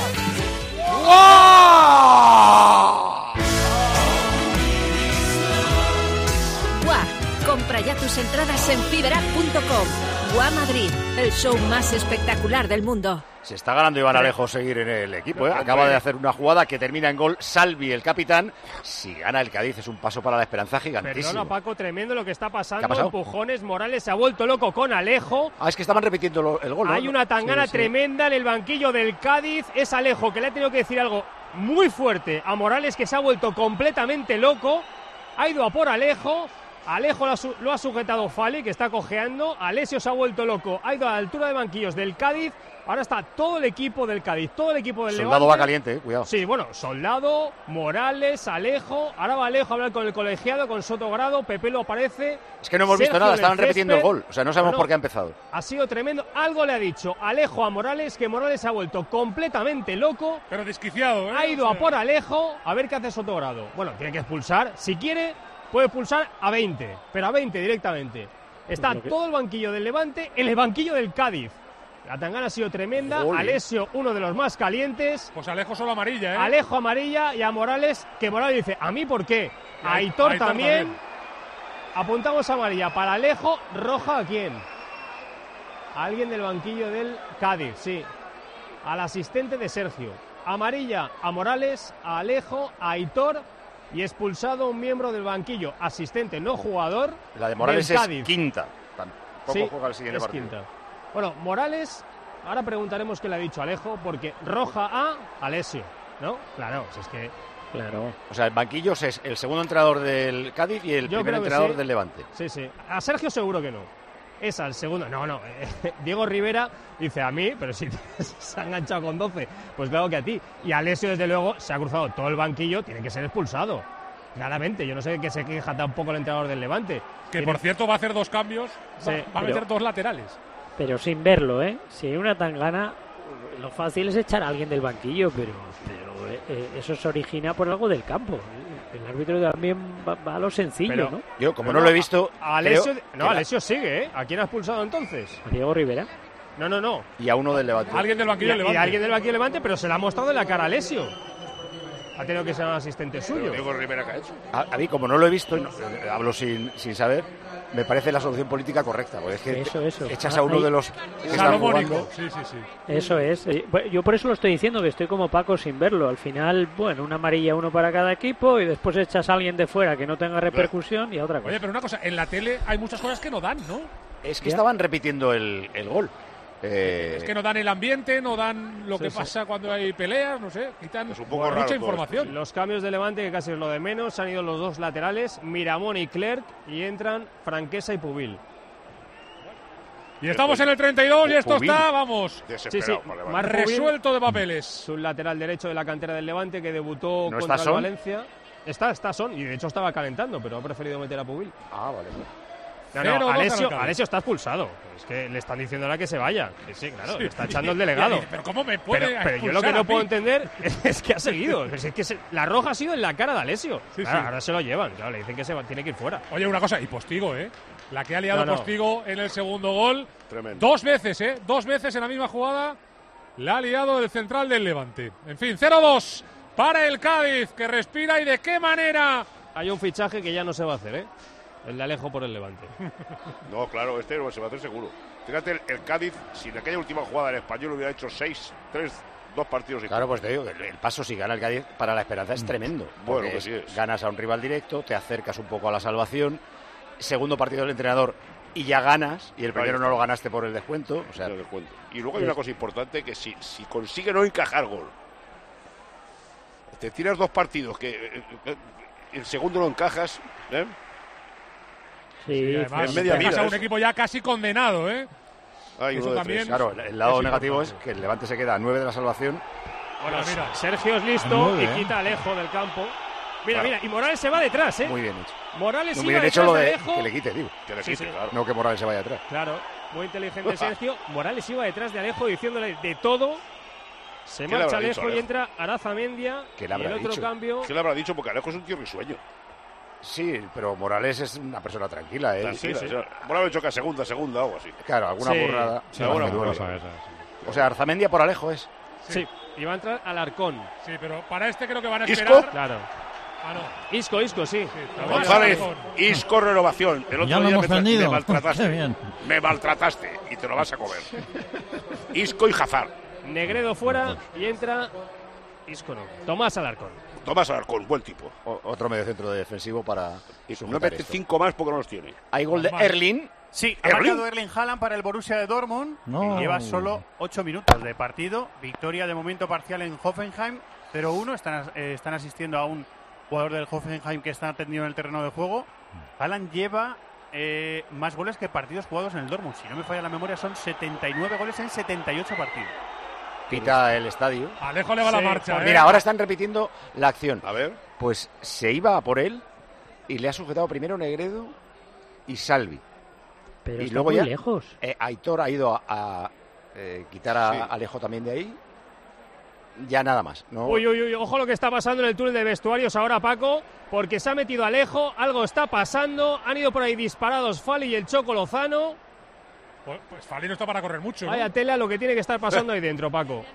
Speaker 2: ¡Guau!
Speaker 17: Gua, compra ya tus entradas en fiberapp punto com. Gua Madrid, el show más espectacular del mundo.
Speaker 1: Se está ganando Iván Alejo seguir en el equipo, ¿eh? Acaba de hacer una jugada que termina en gol. Salvi, el capitán. Si gana el Cádiz es un paso para la esperanza gigantísimo.
Speaker 12: Perdona, Paco, tremendo lo que está
Speaker 1: ¿Qué ha
Speaker 12: pasando.
Speaker 1: pasado?
Speaker 12: Empujones, Morales se ha vuelto loco con Alejo.
Speaker 1: Ah, es que estaban repitiendo lo- el gol, ¿no?
Speaker 12: Hay una tangana
Speaker 1: Sí, sí.
Speaker 12: tremenda en el banquillo del Cádiz. Es Alejo que le ha tenido que decir algo muy fuerte a Morales, que se ha vuelto completamente loco. Ha ido a por Alejo Alejo lo ha, su- lo ha sujetado Fali, que está cojeando. Alessio se ha vuelto loco. Ha ido a la altura de banquillos del Cádiz. Ahora está todo el equipo del Cádiz, todo el equipo del
Speaker 1: Soldado
Speaker 12: Levante.
Speaker 1: va caliente, eh, cuidado.
Speaker 12: Sí, bueno, Soldado, Morales, Alejo. Ahora va Alejo a hablar con el colegiado, con Sotogrado. Pepe lo aparece.
Speaker 1: Es que no hemos
Speaker 12: Sergio
Speaker 1: visto nada,
Speaker 12: del
Speaker 1: estaban repitiendo el
Speaker 12: césped.
Speaker 1: gol. O sea, no sabemos
Speaker 12: No, no.
Speaker 1: por qué ha empezado.
Speaker 12: Ha sido tremendo. Algo le ha dicho Alejo a Morales, que Morales se ha vuelto completamente loco.
Speaker 6: Pero desquiciado, ¿eh?
Speaker 12: Ha ido
Speaker 6: O
Speaker 12: a
Speaker 6: sea,
Speaker 12: por Alejo a ver qué hace Sotogrado. Bueno, tiene que expulsar. Si quiere, puede expulsar a veinte, pero a veinte directamente. Está
Speaker 14: Pues lo que-
Speaker 12: todo el banquillo del Levante en el banquillo del Cádiz. La tangana ha sido tremenda.
Speaker 6: Jolín.
Speaker 12: Alessio, uno de los más calientes.
Speaker 6: Pues Alejo solo amarilla, ¿eh?
Speaker 12: Alejo amarilla y a Morales, que Morales dice, ¿a mí por qué?
Speaker 6: Y
Speaker 12: A
Speaker 6: a
Speaker 12: Aitor,
Speaker 6: Aitor
Speaker 12: también.
Speaker 6: también.
Speaker 12: Apuntamos amarilla para Alejo. ¿Roja a quién? A alguien del banquillo del Cádiz, sí. Al asistente de Sergio. Amarilla a Morales, a Alejo, a Aitor y expulsado un miembro del banquillo, asistente, no jugador.
Speaker 1: La de Morales
Speaker 12: del
Speaker 1: es
Speaker 12: Cádiz.
Speaker 1: quinta. Tampoco
Speaker 12: Sí,
Speaker 1: juega el siguiente
Speaker 12: es
Speaker 1: partido.
Speaker 12: quinta. Bueno, Morales, ahora preguntaremos qué le ha dicho Alejo, porque roja a Alessio, ¿no? Claro, si es que...
Speaker 14: Claro.
Speaker 1: O sea, el banquillo es el segundo entrenador del Cádiz y el
Speaker 12: Yo
Speaker 1: primer
Speaker 12: creo que
Speaker 1: entrenador
Speaker 12: sí.
Speaker 1: del Levante.
Speaker 12: Sí, sí. A Sergio seguro que no. Es al segundo. No, no. Diego Rivera dice a mí, pero si se ha enganchado con doce, pues claro que a ti. Y Alessio, desde luego, se ha cruzado todo el banquillo, tiene que ser expulsado. Claramente. Yo no sé qué se queja tampoco el entrenador del Levante.
Speaker 6: Que
Speaker 12: Tiene-
Speaker 6: por cierto va a hacer dos cambios.
Speaker 12: Sí,
Speaker 6: va, va a
Speaker 12: pero-
Speaker 6: meter dos laterales.
Speaker 14: Pero sin verlo, ¿eh? Si hay una tangana, lo fácil es echar a alguien del banquillo, pero, pero eh, eh, eso se origina por algo del campo. El árbitro también va, va a lo sencillo,
Speaker 12: Pero-
Speaker 14: ¿no?
Speaker 1: Yo, como no lo he visto,
Speaker 12: A Alessio,
Speaker 1: creo
Speaker 12: no,
Speaker 1: que
Speaker 12: Alessio sigue, ¿eh? ¿A quién ha expulsado entonces?
Speaker 14: A Diego Rivera.
Speaker 12: No, no, no.
Speaker 1: y a uno del Levante.
Speaker 6: Alguien del
Speaker 12: Y,
Speaker 6: banquillo
Speaker 12: y
Speaker 6: Levante.
Speaker 12: alguien del banquillo Levante, pero se le ha mostrado en la cara a Alessio. Ha tenido que ser un asistente suyo.
Speaker 3: Diego Rivera, ¿qué ha hecho?
Speaker 1: A, a mí, como no lo he visto, y no- eh, hablo sin, sin saber, me parece la solución política correcta. Porque es que
Speaker 14: Eso, eso.
Speaker 1: echas
Speaker 14: Ah,
Speaker 1: a uno
Speaker 14: ahí-
Speaker 1: de los que están
Speaker 6: Salomónico.
Speaker 1: jugando.
Speaker 6: Sí, sí, sí.
Speaker 14: Eso es. Eh, bueno, Yo por eso lo estoy diciendo, que estoy como Paco sin verlo. Al final, bueno, una amarilla, uno para cada equipo, y después echas a alguien de fuera que no tenga repercusión y a otra cosa.
Speaker 6: Oye, pero una cosa, en la tele hay muchas cosas que no dan, ¿no?
Speaker 1: Es que
Speaker 14: Ya.
Speaker 1: estaban repitiendo el, el gol. Eh,
Speaker 6: Es que no dan el ambiente, no dan lo
Speaker 12: Sí,
Speaker 6: que
Speaker 12: sí.
Speaker 6: pasa cuando hay peleas, no sé, quitan
Speaker 3: Es un poco
Speaker 6: mucha
Speaker 3: raro todo
Speaker 6: información.
Speaker 12: Los cambios de Levante, que casi es lo de menos, han ido los dos laterales, Miramón y Clerc, y entran Franquesa y Pubil.
Speaker 6: Y estamos en el treinta y dos y esto
Speaker 3: Pubil.
Speaker 6: está, vamos,
Speaker 3: Desesperado.
Speaker 12: Sí, sí,
Speaker 3: por Levante.
Speaker 12: Marc Pubil,
Speaker 6: resuelto de papeles.
Speaker 12: su lateral derecho de la cantera del Levante, que debutó
Speaker 1: ¿No
Speaker 12: contra
Speaker 1: está
Speaker 12: el
Speaker 1: Son?
Speaker 12: Valencia. Está, está Son, y de hecho estaba calentando, pero ha preferido meter a Pubil.
Speaker 1: Ah, vale.
Speaker 12: No,
Speaker 6: Cero,
Speaker 12: no,
Speaker 6: dos
Speaker 12: Alessio,
Speaker 6: al Cádiz.
Speaker 12: Alessio está expulsado. Es que le están diciendo ahora que se vaya. Que sí, claro,
Speaker 6: Sí.
Speaker 12: le está echando el delegado.
Speaker 6: Pero ¿cómo me puede
Speaker 12: Pero, pero yo lo
Speaker 6: expulsar
Speaker 12: que no
Speaker 6: a
Speaker 12: puedo
Speaker 6: mí?
Speaker 12: entender es que ha seguido. Es que se- la roja ha sido en la cara de Alessio.
Speaker 6: Sí,
Speaker 12: Claro,
Speaker 6: sí.
Speaker 12: ahora se lo llevan. Claro, le dicen que se va- tiene que ir fuera.
Speaker 6: Oye, una cosa, y Postigo, ¿eh? La que ha liado
Speaker 12: No, no.
Speaker 6: Postigo en el segundo gol.
Speaker 3: Tremendo.
Speaker 6: Dos veces, ¿eh? Dos veces en la misma jugada la ha liado el central del Levante. En fin, cero dos para el Cádiz, que respira y de qué manera.
Speaker 12: Hay un fichaje que ya no se va a hacer, ¿eh? El de Alejo por el Levante.
Speaker 3: No, claro, este no se va a hacer seguro. Fíjate, el, el Cádiz, si en aquella última jugada el Español hubiera hecho seis, tres, dos partidos y
Speaker 1: Claro, pues te digo, el, el paso si gana el Cádiz para la esperanza es tremendo.
Speaker 3: Bueno,
Speaker 1: porque
Speaker 3: que
Speaker 1: es-
Speaker 3: sí es.
Speaker 1: ganas a un rival directo, te acercas un poco a la salvación. Segundo partido del entrenador y ya ganas, y el primero no lo ganaste por el descuento. O sea,
Speaker 3: Lo descuento. Y luego hay una cosa importante, que si, si consigue no encajar gol, te tiras dos partidos que eh, eh, el segundo lo encajas, ¿eh?
Speaker 14: Sí,
Speaker 6: Y además,
Speaker 3: en media
Speaker 6: dejas
Speaker 3: vida,
Speaker 6: a un
Speaker 3: ¿eh?
Speaker 6: equipo ya casi condenado, ¿eh?
Speaker 3: Hay
Speaker 6: Eso
Speaker 3: uno de
Speaker 6: también-
Speaker 3: tres.
Speaker 1: claro, el, el lado
Speaker 6: Es
Speaker 1: negativo
Speaker 6: importante.
Speaker 1: es que el Levante se queda a nueve de la salvación.
Speaker 12: Bueno,
Speaker 6: Mira, mira.
Speaker 12: Sergio es listo
Speaker 13: Nueve,
Speaker 12: y
Speaker 13: ¿eh?
Speaker 12: quita a Alejo del campo. Mira,
Speaker 1: Claro.
Speaker 12: mira, y Morales se va detrás, ¿eh?
Speaker 1: Muy bien hecho.
Speaker 12: Morales
Speaker 1: No,
Speaker 12: iba
Speaker 1: muy bien hecho
Speaker 12: detrás
Speaker 1: lo
Speaker 12: de
Speaker 1: de
Speaker 12: Alejo.
Speaker 1: que le quite, digo.
Speaker 3: Que le
Speaker 12: Sí,
Speaker 3: quite,
Speaker 12: sí.
Speaker 3: claro.
Speaker 1: No que Morales se vaya atrás.
Speaker 12: Claro, muy inteligente Sergio. Morales iba detrás de Alejo diciéndole de todo. Se
Speaker 3: ¿Qué le
Speaker 12: marcha
Speaker 3: habrá dicho
Speaker 12: Alejo y
Speaker 3: Alejo?
Speaker 12: entra Arazamendia.
Speaker 1: ¿Qué le
Speaker 12: Y
Speaker 1: habrá
Speaker 12: el otro
Speaker 1: dicho?
Speaker 12: cambio.
Speaker 3: ¿Qué le habrá dicho? Porque Alejo es un tío risueño.
Speaker 1: Sí, pero Morales es una persona tranquila, ¿eh?
Speaker 3: Tranquila, o sea, por haber hecho que a segunda, segunda o algo así.
Speaker 1: Claro, alguna
Speaker 12: Sí,
Speaker 1: burrada.
Speaker 12: sí,
Speaker 1: alguna
Speaker 3: alguna
Speaker 1: burrada.
Speaker 3: burrada.
Speaker 1: O sea, Arzamendia por Alejo es.
Speaker 12: Sí, y va a entrar Alarcón.
Speaker 6: Sí, pero para este creo que van a
Speaker 3: ¿Isco?
Speaker 6: esperar.
Speaker 12: Claro.
Speaker 6: Ah, no.
Speaker 12: Isco, Isco, sí.
Speaker 6: también.
Speaker 3: González,
Speaker 6: Alarcón.
Speaker 3: Isco renovación. El otro
Speaker 13: Ya lo
Speaker 3: día
Speaker 13: hemos
Speaker 3: me, tra-
Speaker 13: vendido.
Speaker 3: me maltrataste.
Speaker 13: Qué bien.
Speaker 3: Me maltrataste y te lo vas a comer. Isco y Hazard.
Speaker 12: Negredo fuera y entra Isco, no. Tomás Alarcón.
Speaker 3: Tomás Alarcón, buen tipo.
Speaker 1: O- otro medio centro defensivo para.
Speaker 3: Y no
Speaker 1: sujetar
Speaker 3: mete
Speaker 1: esto.
Speaker 3: cinco más porque no los tiene.
Speaker 1: Hay gol de
Speaker 6: Normal.
Speaker 1: Erling.
Speaker 7: Sí, ha
Speaker 3: ¿Erling?
Speaker 7: marcado Erling Haaland para el Borussia de Dortmund.
Speaker 13: No.
Speaker 7: Y lleva solo ocho minutos de partido. Victoria de momento parcial en Hoffenheim. cero uno. Están, as- eh, están asistiendo aún jugador del Hoffenheim que está atendido en el terreno de juego. Haaland lleva eh, más goles que partidos jugados en el Dortmund. Si no me falla la memoria, son setenta y nueve goles en setenta y ocho partidos.
Speaker 1: Pita el estadio.
Speaker 6: Alejo le va sí, la marcha.
Speaker 1: Pues
Speaker 6: ¿eh?
Speaker 1: Mira, ahora están repitiendo la acción.
Speaker 3: A ver.
Speaker 1: Pues se iba a por él y le ha sujetado primero Negredo y Salvi.
Speaker 14: Pero
Speaker 1: y
Speaker 14: está
Speaker 1: luego
Speaker 14: muy
Speaker 1: ya
Speaker 14: lejos.
Speaker 1: Eh, Aitor ha ido a, a eh, quitar a
Speaker 3: Sí.
Speaker 1: Alejo también de ahí. Ya nada más. ¿no?
Speaker 12: Uy, uy, uy, ojo lo que está pasando en el túnel de vestuarios ahora, Paco, porque se ha metido Alejo, algo está pasando, han ido por ahí disparados Fali y el Choco Lozano.
Speaker 6: Pues, pues Fali no está para correr mucho, ¿no?
Speaker 12: Vaya tela lo que tiene que estar pasando ahí dentro, Paco.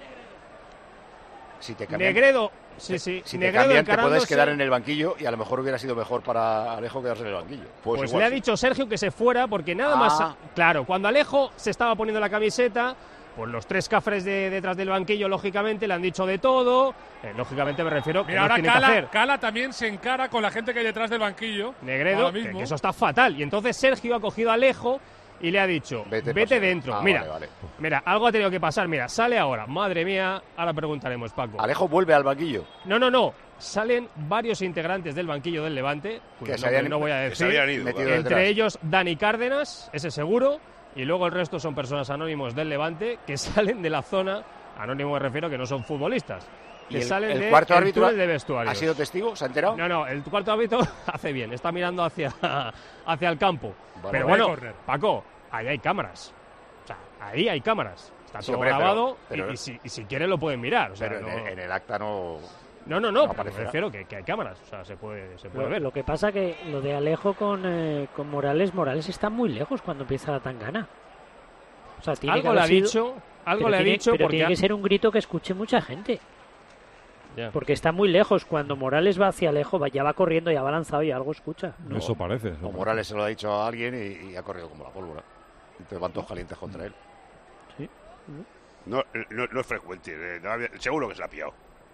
Speaker 1: Si te cambian,
Speaker 12: Negredo, sí, sí,
Speaker 1: si te
Speaker 12: Negredo
Speaker 1: cambian te puedes
Speaker 12: encarándose.
Speaker 1: quedar en el banquillo y a lo mejor hubiera sido mejor para Alejo quedarse en el banquillo.
Speaker 12: Pues,
Speaker 1: Pues
Speaker 12: le
Speaker 1: igual
Speaker 12: ha
Speaker 1: sí.
Speaker 12: dicho Sergio que se fuera porque nada
Speaker 1: Ah.
Speaker 12: más... Claro, cuando Alejo se estaba poniendo la camiseta, pues los tres cafres de detrás del banquillo, lógicamente, le han dicho de todo. Eh, lógicamente me refiero que
Speaker 6: Mira,
Speaker 12: no
Speaker 6: ahora
Speaker 12: tiene que
Speaker 6: Cala,
Speaker 12: hacer.
Speaker 6: Cala también se encara con la gente que hay detrás del banquillo.
Speaker 12: Negredo,
Speaker 6: ahora
Speaker 12: que,
Speaker 6: mismo.
Speaker 12: que eso está fatal. Y entonces Sergio ha cogido a Alejo y le ha dicho,
Speaker 1: Vete,
Speaker 12: vete,
Speaker 1: pasa.
Speaker 12: dentro.
Speaker 1: Ah,
Speaker 12: mira,
Speaker 1: vale, vale.
Speaker 12: mira, algo ha tenido que pasar. Mira, sale ahora. Madre mía, ahora preguntaremos, Paco.
Speaker 1: Alejo vuelve al banquillo.
Speaker 12: No, no, no. Salen varios integrantes del banquillo del Levante, cuyo
Speaker 1: Que se
Speaker 12: nombre
Speaker 1: habían-
Speaker 12: no voy a
Speaker 3: que se
Speaker 12: decir.
Speaker 3: habían ido,
Speaker 1: metido
Speaker 12: Entre
Speaker 1: detrás.
Speaker 12: ellos Dani Cárdenas, ese seguro, y luego el resto son personas anónimos del Levante que salen de la zona, anónimo me refiero que no son futbolistas,
Speaker 1: ¿Y
Speaker 12: que
Speaker 1: el,
Speaker 12: salen
Speaker 1: el
Speaker 12: de
Speaker 1: cuarto
Speaker 12: el
Speaker 1: árbitro
Speaker 12: túnel de vestuarios.
Speaker 1: ha sido testigo? ¿Se ha enterado?
Speaker 12: No, no, el cuarto árbitro hace bien, está mirando hacia, hacia el campo.
Speaker 1: Vale.
Speaker 12: Pero
Speaker 6: Vale,
Speaker 12: bueno,
Speaker 6: córner.
Speaker 12: Paco, ahí hay cámaras. O sea, ahí hay cámaras. Está
Speaker 1: Sí,
Speaker 12: todo
Speaker 1: hombre, pero-
Speaker 12: grabado
Speaker 1: pero-
Speaker 12: y, y si, y si quieren lo pueden mirar. O sea,
Speaker 1: Pero en,
Speaker 12: no,
Speaker 1: el, en el acta no...
Speaker 12: no, no, no,
Speaker 1: no
Speaker 12: pero me
Speaker 1: aparecerá.
Speaker 12: refiero que, que hay cámaras. O sea, se puede, se puede
Speaker 14: Lo,
Speaker 12: ver.
Speaker 14: lo que pasa que lo de Alejo con, eh, con Morales, Morales está muy lejos cuando empieza la tangana. O sea, tiene que
Speaker 12: Algo le
Speaker 14: haber
Speaker 12: ha
Speaker 14: sido-
Speaker 12: dicho, algo
Speaker 14: pero
Speaker 12: le ha
Speaker 14: tiene-
Speaker 12: dicho
Speaker 14: pero
Speaker 12: porque
Speaker 14: tiene
Speaker 12: ha-
Speaker 14: que ser un grito que escuche mucha gente.
Speaker 12: Ya.
Speaker 14: Porque está muy lejos. Cuando Morales va hacia Alejo, va- ya va corriendo, ya va lanzado y algo escucha. ¿no?
Speaker 13: Eso parece. eso
Speaker 1: O
Speaker 13: parece.
Speaker 1: Morales se lo ha dicho a alguien y, y ha corrido como la pólvora. Entonces van todos calientes contra él.
Speaker 14: Sí.
Speaker 3: No, no, no es frecuente. eh, no había- seguro que se la ha pillado.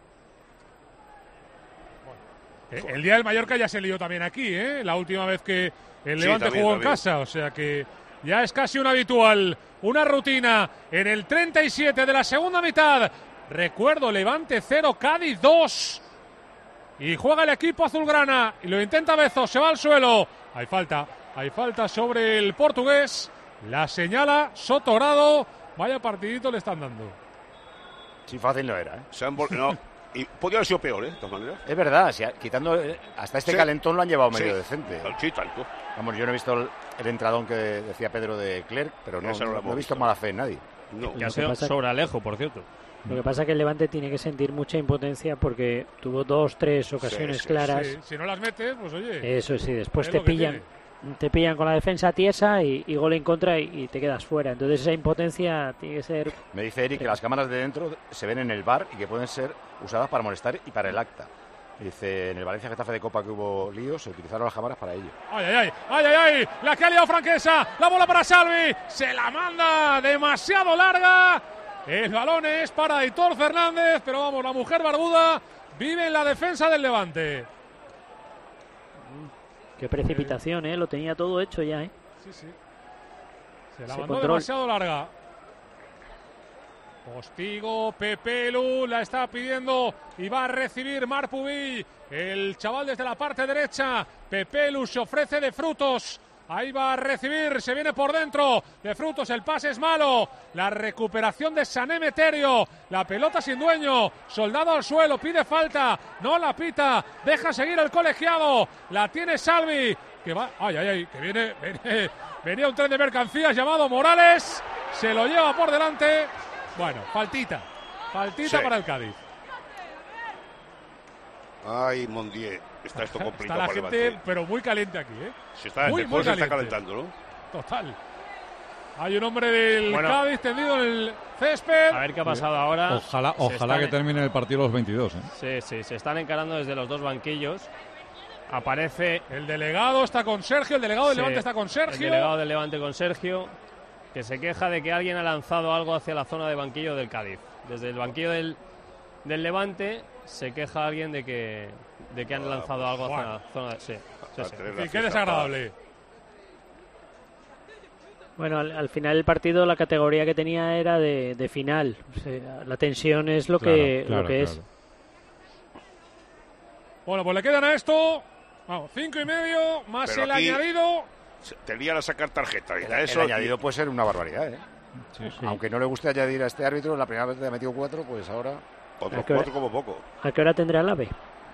Speaker 6: Eh, El día del Mallorca ya se lió también aquí, ¿eh? La última vez que el
Speaker 3: Sí,
Speaker 6: Levante
Speaker 3: también,
Speaker 6: jugó en
Speaker 3: también.
Speaker 6: casa, o sea que ya es casi un habitual, una rutina en el treinta y siete de la segunda mitad. Recuerdo, Levante cero, Cádiz dos. Y juega el equipo azulgrana y lo intenta Bezos, se va al suelo. Hay falta, hay falta sobre el portugués. La señala Sotorado. Vaya partidito le están dando.
Speaker 1: Sí, fácil no era, ¿eh?
Speaker 3: Se han vol- no, y podría haber sido peor, ¿eh? De todas maneras.
Speaker 1: Es verdad, si ha- quitando... eh, hasta este
Speaker 3: Sí.
Speaker 1: calentón lo han llevado medio
Speaker 3: Sí.
Speaker 1: decente.
Speaker 3: Sí, tanto.
Speaker 1: Vamos, yo no he visto el, el entradón que decía Pedro de Clerc, pero no,
Speaker 3: Ese no lo
Speaker 1: no,
Speaker 3: hemos
Speaker 1: he visto
Speaker 3: visto.
Speaker 1: mala fe en nadie.
Speaker 3: No.
Speaker 12: que ha
Speaker 14: Lo que
Speaker 12: sido
Speaker 14: pasa-
Speaker 12: sobre Alejo, por cierto.
Speaker 14: Lo que pasa es que el Levante tiene que sentir mucha impotencia porque tuvo dos, tres ocasiones
Speaker 3: sí,
Speaker 14: claras.
Speaker 6: Sí, si no las metes, pues oye.
Speaker 14: Eso sí, después
Speaker 6: Es
Speaker 14: te
Speaker 6: lo que
Speaker 14: pillan, te pillan con la defensa tiesa y, y gol en contra y, y te quedas fuera. Entonces esa impotencia tiene que ser.
Speaker 1: Me dice Eric que las cámaras de dentro se ven en el bar y que pueden ser usadas para molestar y para el acta. Dice, en el Valencia Getafe de Copa que hubo líos, se utilizaron las cámaras para ello.
Speaker 6: Ay, ay, ay, ay, ay, ay, la que ha liado Franquesa, la bola para Salvi, se la manda demasiado larga, el balón es para Aitor Fernández, pero vamos, la mujer barbuda vive en la defensa del Levante.
Speaker 14: Qué precipitación, ¿eh? Lo tenía todo hecho ya, ¿eh?
Speaker 6: Sí, sí. Se la
Speaker 14: Ese
Speaker 6: mandó
Speaker 14: control.
Speaker 6: demasiado larga. Postigo, Pepelu, la está pidiendo y va a recibir Marpubi, el chaval desde la parte derecha. Pepelu se ofrece de Frutos. Ahí va a recibir, se viene por dentro de Frutos, el pase es malo. La recuperación de Sané Meterio, la pelota sin dueño, Soldado al suelo, pide falta, no la pita, deja seguir el colegiado, la tiene Salvi, que va, ay, ay, ay, que viene, viene venía un tren de mercancías llamado Morales, se lo lleva por delante. Bueno, faltita, faltita
Speaker 3: Sí.
Speaker 6: para el Cádiz.
Speaker 3: Ay, Mondier, está esto
Speaker 6: Está
Speaker 3: complicado
Speaker 6: la
Speaker 3: para
Speaker 6: gente,
Speaker 3: Levante.
Speaker 6: pero muy caliente aquí, ¿eh?
Speaker 3: Se está,
Speaker 6: muy,
Speaker 3: el
Speaker 6: muy
Speaker 3: se está
Speaker 6: caliente.
Speaker 3: calentando, ¿no?
Speaker 6: Total. Hay un hombre del
Speaker 12: Bueno.
Speaker 6: Cádiz tendido en el césped.
Speaker 12: A ver qué ha pasado ahora.
Speaker 13: Ojalá,
Speaker 12: Se
Speaker 13: ojalá
Speaker 12: están-
Speaker 13: que termine el partido a los veintidós. ¿eh?
Speaker 12: Sí, sí, se están encarando desde los dos banquillos. Aparece
Speaker 6: El delegado está con Sergio, el delegado del
Speaker 12: Sí,
Speaker 6: Levante está con
Speaker 12: el
Speaker 6: Sergio.
Speaker 12: delegado del Levante con Sergio, que se queja de que alguien ha lanzado algo hacia la zona de banquillo del Cádiz. Desde el banquillo del, del Levante se queja alguien de que, de que han lanzado algo hacia la zona de... Sí, sí, sí.
Speaker 6: Sí, qué desagradable.
Speaker 14: Bueno, al, al final del partido la categoría que tenía era de, de final. O sea, la tensión es lo que,
Speaker 13: Claro,
Speaker 14: lo que
Speaker 13: claro,
Speaker 14: es.
Speaker 6: Bueno, pues le quedan a esto, vamos, cinco y medio, más
Speaker 3: Pero
Speaker 6: el
Speaker 3: aquí
Speaker 6: añadido.
Speaker 3: Te lían a sacar tarjeta.
Speaker 1: El,
Speaker 3: eso
Speaker 1: el añadido puede ser una barbaridad, ¿eh?
Speaker 13: Sí, sí.
Speaker 1: Aunque no le guste añadir a este árbitro, la primera vez te ha metido cuatro, pues ahora...
Speaker 3: Otros cuatro como poco.
Speaker 14: ¿A qué hora tendrá el AVE?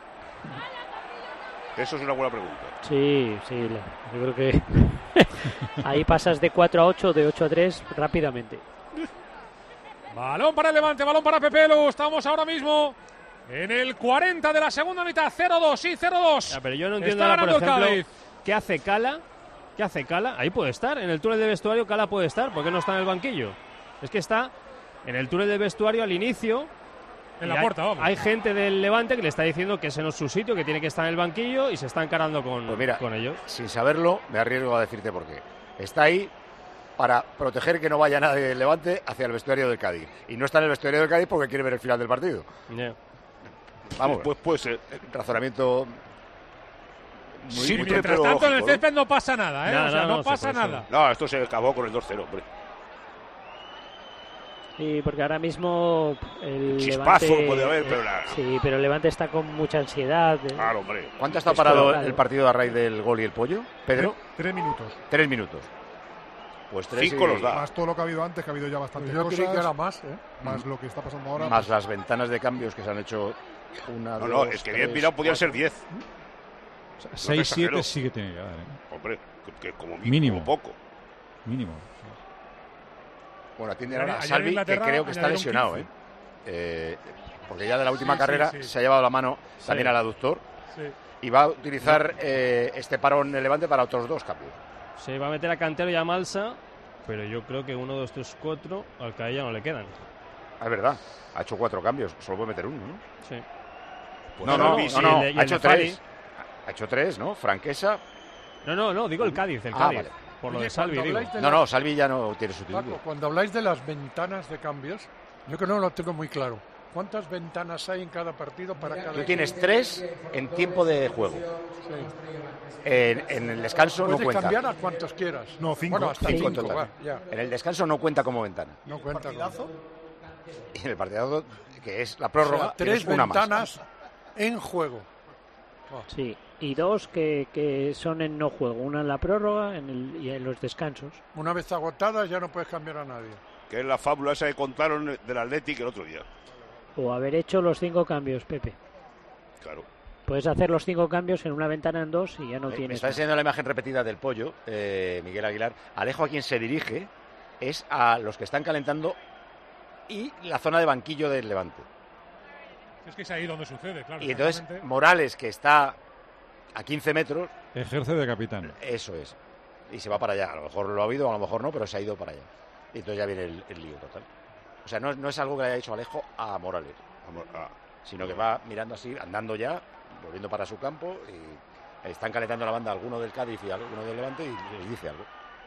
Speaker 3: Eso es una buena pregunta.
Speaker 14: Sí, sí, la, yo creo que ahí pasas de cuatro a ocho, de ocho a tres rápidamente.
Speaker 6: Balón para el Levante, balón para Pepelu. Estamos ahora mismo en el cuarenta de la segunda mitad. cero dos, sí, cero dos.
Speaker 12: Ya, pero yo no entiendo
Speaker 6: Está
Speaker 12: ahora, por
Speaker 6: ganando el
Speaker 12: ejemplo,
Speaker 6: Cádiz.
Speaker 12: ¿qué hace Cala? ¿Qué hace Cala? Ahí puede estar. En el túnel de vestuario Cala puede estar. ¿Por qué no está en el banquillo? Es que está en el túnel de vestuario al inicio.
Speaker 6: En la
Speaker 12: hay,
Speaker 6: puerta, vamos.
Speaker 12: Hay gente del Levante que le está diciendo que ese no es su sitio, que tiene que estar en el banquillo y se está encarando con,
Speaker 1: Pues mira,
Speaker 12: con ellos.
Speaker 1: Sin saberlo, me arriesgo a decirte por qué. Está ahí para proteger que no vaya nadie del Levante hacia el vestuario del Cádiz. Y no está en el vestuario del Cádiz porque quiere ver el final del partido.
Speaker 12: Yeah.
Speaker 1: Vamos,
Speaker 3: pues puede ser.
Speaker 1: Razonamiento...
Speaker 6: Muy, sí, muy mientras tanto lógico, en el césped no pasa nada, ¿eh?
Speaker 12: No,
Speaker 6: o sea,
Speaker 12: no,
Speaker 6: no,
Speaker 12: no
Speaker 6: pasa
Speaker 12: no
Speaker 6: nada.
Speaker 3: No, esto se acabó con el dos cero, hombre.
Speaker 14: Sí, porque ahora mismo el
Speaker 3: Chispazo
Speaker 14: Levante,
Speaker 3: puede haber,
Speaker 14: eh,
Speaker 3: pero la...
Speaker 14: sí, pero el Levante está con mucha ansiedad.
Speaker 3: Claro, hombre.
Speaker 1: ¿Cuánto está parado el partido a raíz del gol y el pollo, Pedro?
Speaker 18: Tres, tres minutos.
Speaker 1: Tres minutos. Pues tres
Speaker 3: Cinco
Speaker 1: y...
Speaker 3: los da.
Speaker 18: Más todo lo que ha habido antes, que ha habido ya bastante
Speaker 2: Yo
Speaker 18: cosas.
Speaker 2: creí que era más, ¿eh?
Speaker 18: Más lo que está pasando ahora.
Speaker 1: Más
Speaker 18: pues...
Speaker 1: las ventanas de cambios que se han hecho una,
Speaker 3: No,
Speaker 1: dos,
Speaker 3: no, es que bien mirado podían ser diez.
Speaker 13: O sea, seis, siete sí que tiene que dar, ¿eh?
Speaker 3: Hombre, que, que como mínimo,
Speaker 13: Mínimo.
Speaker 3: como poco.
Speaker 13: Mínimo.
Speaker 1: Bueno, atienden ahora a
Speaker 6: Ayer
Speaker 1: Salvi, que
Speaker 6: Inglaterra
Speaker 1: creo que está
Speaker 6: añadieron
Speaker 1: lesionado, ¿eh?
Speaker 6: quince.
Speaker 1: Eh, porque ya de la última
Speaker 6: Sí,
Speaker 1: carrera
Speaker 6: sí, sí.
Speaker 1: se ha llevado la mano también
Speaker 6: Sí.
Speaker 1: al aductor
Speaker 6: Sí.
Speaker 1: y va a utilizar eh, este parón el Levante para otros dos cambios.
Speaker 12: Se va a meter a Cantero y a Malsa, pero yo creo que uno, dos, tres, cuatro, al que a ella no le quedan.
Speaker 1: Ah, es verdad, ha hecho cuatro cambios, solo puede meter uno, ¿no?
Speaker 12: Sí.
Speaker 1: Pues no, no, no, no, no, ha hecho tres. Ha hecho tres, ¿no? Franquesa.
Speaker 12: No, no, no, digo el Cádiz, el
Speaker 1: Ah,
Speaker 12: Cádiz.
Speaker 1: vale.
Speaker 12: Por lo
Speaker 2: Oye,
Speaker 12: de Salvi,
Speaker 2: cuando
Speaker 12: digo.
Speaker 2: habláis de
Speaker 1: No,
Speaker 2: la-
Speaker 1: no, Salvi ya no tiene sustituto.
Speaker 2: Paco, cuando habláis de las ventanas de cambios, yo que no lo tengo muy claro. ¿Cuántas ventanas hay en cada partido para cada
Speaker 1: Tú tienes
Speaker 2: equipo?
Speaker 1: tres en tiempo de juego.
Speaker 2: Sí.
Speaker 1: En, en el descanso no
Speaker 2: Puedes
Speaker 1: cuenta.
Speaker 2: cambiar a cuantos quieras.
Speaker 18: No, cinco.
Speaker 2: Bueno, hasta
Speaker 1: Cinco
Speaker 2: cinco,
Speaker 1: en total.
Speaker 2: va, ya.
Speaker 1: En el descanso no cuenta como ventana.
Speaker 2: No cuenta con...
Speaker 1: Y en el partidazo, que es la
Speaker 2: O
Speaker 1: prórroga,
Speaker 2: sea, tres
Speaker 1: tienes una
Speaker 2: ventanas
Speaker 1: más.
Speaker 2: en juego. Oh.
Speaker 14: Sí, y dos que, que son en no juego. Una en la prórroga en el, y en los descansos.
Speaker 2: Una vez agotadas ya no puedes cambiar a nadie.
Speaker 3: Que es la fábula esa que contaron del Athletic el otro día.
Speaker 14: O haber hecho los cinco cambios, Pepe.
Speaker 3: Claro.
Speaker 14: Puedes hacer los cinco cambios en una ventana en dos y ya no
Speaker 1: Eh, Me
Speaker 14: tienes.
Speaker 1: está enseñando la imagen repetida del pollo, eh, Miguel Aguilar. Alejo a quien se dirige es a los que están calentando y la zona de banquillo del Levante.
Speaker 6: Es que es ahí donde sucede, claro.
Speaker 1: Y entonces
Speaker 6: exactamente.
Speaker 1: Morales, que está a quince metros,
Speaker 13: Ejerce de capitán.
Speaker 1: eso es. Y se va para allá. A lo mejor lo ha oído, a lo mejor no, pero se ha ido para allá. Y entonces ya viene el, el lío total. O sea, no, no es algo que le haya dicho Alejo a Morales, a Mo- a- sino que va mirando así, andando ya, volviendo para su campo y están calentando la banda alguno del Cádiz y alguno del Levante y les dice algo.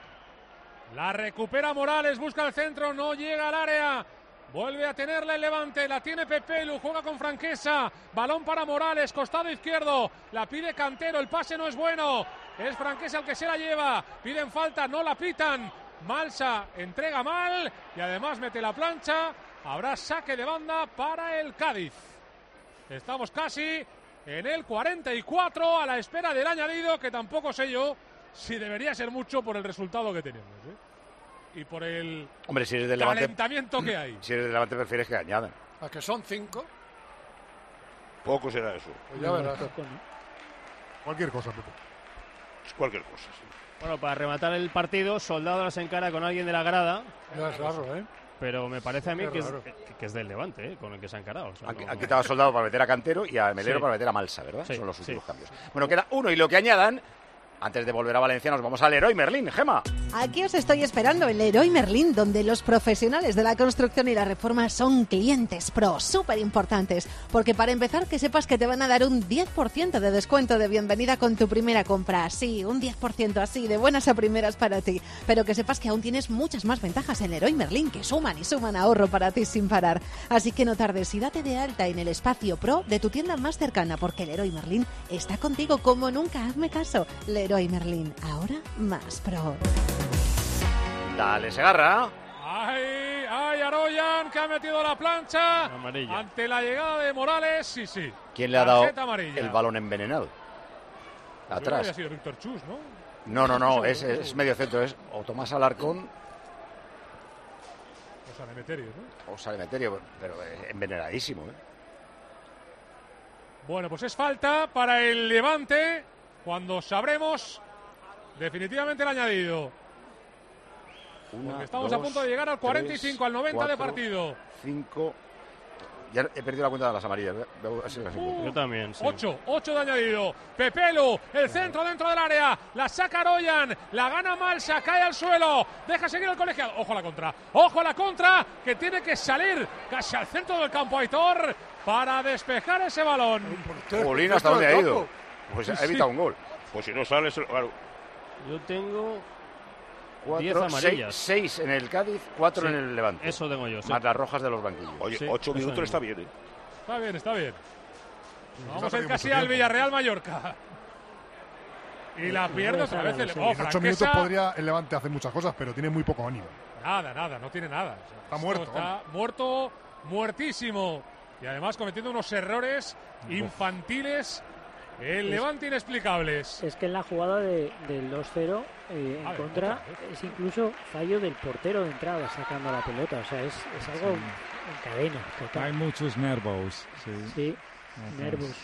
Speaker 6: La recupera Morales, busca el centro, no llega al área. Vuelve a tenerla el Levante, la tiene Pepelu, juega con Franquesa. Balón para Morales, costado izquierdo. La pide Cantero, el pase no es bueno. Es Franquesa el que se la lleva. Piden falta, no la pitan. Malsa entrega mal y además mete la plancha. Habrá saque de banda para el Cádiz. Estamos casi en el cuarenta y cuatro a la espera del añadido, que tampoco sé yo si debería ser mucho por el resultado que tenemos, ¿eh? Y por el
Speaker 1: Hombre, si eres del Levante,
Speaker 6: calentamiento que hay.
Speaker 1: si eres del Levante prefieres que añadan.
Speaker 2: ¿A que son cinco?
Speaker 3: Poco será eso.
Speaker 2: Pues ya verás.
Speaker 18: Cualquier cosa, Pepe.
Speaker 3: Es cualquier cosa, sí.
Speaker 12: Bueno, para rematar el partido, Soldado se encara con alguien de la grada,
Speaker 2: Ya es raro, ¿eh?
Speaker 12: pero me parece a mí
Speaker 2: Qué
Speaker 12: que es,
Speaker 2: raro.
Speaker 12: que, que es del Levante, ¿eh? Con el que se ha encarado. O sea,
Speaker 1: Aquí,
Speaker 12: no-
Speaker 1: aquí estaba Soldado para meter a Cantero y a Melero
Speaker 12: Sí.
Speaker 1: para meter a Malsa, ¿verdad?
Speaker 12: Sí,
Speaker 1: Son los
Speaker 12: sí.
Speaker 1: últimos cambios. Bueno, queda uno y lo que añadan, antes de volver a Valencia, nos vamos al Leroy Merlin, Gema.
Speaker 19: Aquí os estoy esperando en Leroy Merlin, donde los profesionales de la construcción y la reforma son clientes pro, súper importantes. Porque para empezar, que sepas que te van a dar un diez por ciento de descuento de bienvenida con tu primera compra. Sí, un diez por ciento así, de buenas a primeras para ti. Pero que sepas que aún tienes muchas más ventajas en Leroy Merlin, que suman y suman ahorro para ti sin parar. Así que no tardes y date de alta en el espacio pro de tu tienda más cercana, porque Leroy Merlin está contigo como nunca. Hazme caso. Leroy Merlin, ahora más pro.
Speaker 1: Dale, Segarra.
Speaker 6: ¡Ay, ay, Aroyan, que ha metido la plancha.
Speaker 12: Amarilla.
Speaker 6: Ante la llegada de Morales, sí, sí.
Speaker 1: ¿Quién le ha dado
Speaker 6: Tarjeta amarilla.
Speaker 1: el balón envenenado?
Speaker 6: Yo creo que
Speaker 1: Atrás.
Speaker 6: había sido Víctor Chus, ¿no?
Speaker 1: No, no, no, es, es medio centro, es o Tomás Alarcón
Speaker 6: O sea, Demeterio, ¿no?
Speaker 1: o Sanemeterio, pero eh, envenenadísimo, ¿eh?
Speaker 6: Bueno, pues es falta para el Levante cuando sabremos definitivamente el añadido.
Speaker 1: Una,
Speaker 6: Porque estamos
Speaker 1: dos,
Speaker 6: a punto de llegar al cuarenta y cinco,
Speaker 1: tres,
Speaker 6: al noventa de
Speaker 1: cuatro,
Speaker 6: partido.
Speaker 1: cinco. Ya he perdido la cuenta de las amarillas. Veo- así, así.
Speaker 6: Uh,
Speaker 12: Yo también, sí.
Speaker 6: Ocho, ocho de añadido. Pepelu, el centro dentro del área. La saca Aroyan, la gana Malsa, cae al suelo. Deja seguir el colegiado. Ojo a la contra, ojo a la contra, que tiene que salir casi al centro del campo Aitor para despejar ese balón.
Speaker 1: Jolín, ¿hasta dónde ha ido? Pues ha
Speaker 6: Sí.
Speaker 1: evitado un gol.
Speaker 3: Pues si no sales, claro.
Speaker 12: Yo tengo
Speaker 1: Cuatro,
Speaker 12: diez amarillas.
Speaker 1: seis, seis en el Cádiz, cuatro
Speaker 12: Sí,
Speaker 1: en el Levante.
Speaker 12: eso tengo yo, sí.
Speaker 1: Más las rojas de los banquillos.
Speaker 3: Oye,
Speaker 12: Sí,
Speaker 3: ocho
Speaker 12: eso
Speaker 3: minutos
Speaker 12: mismo.
Speaker 3: está bien, ¿eh?
Speaker 6: Está bien, está bien.
Speaker 18: se
Speaker 6: Vamos
Speaker 18: ha
Speaker 6: a ir
Speaker 18: perdido
Speaker 6: casi
Speaker 18: mucho
Speaker 6: al
Speaker 18: tiempo.
Speaker 6: Villarreal Mallorca. Y la pierde otra vez el
Speaker 18: En
Speaker 6: oh,
Speaker 18: ocho minutos
Speaker 6: Franquesa.
Speaker 18: podría el Levante hacer muchas cosas, pero tiene muy poco ánimo.
Speaker 6: Nada, nada, no tiene nada. O sea,
Speaker 18: Está
Speaker 6: esto
Speaker 18: muerto,
Speaker 6: Está muerto, muertísimo. Y además cometiendo unos errores infantiles, el
Speaker 14: Es-
Speaker 6: Levante inexplicables.
Speaker 14: Es que en la jugada de, del dos cero eh, en
Speaker 6: A ver,
Speaker 14: contra
Speaker 6: otra vez.
Speaker 14: es incluso fallo del portero de entrada sacando la pelota. O sea, es, es algo en cadena. total.
Speaker 13: Hay muchos nervios. Sí.
Speaker 14: Sí,
Speaker 13: Ajá.
Speaker 14: nervios.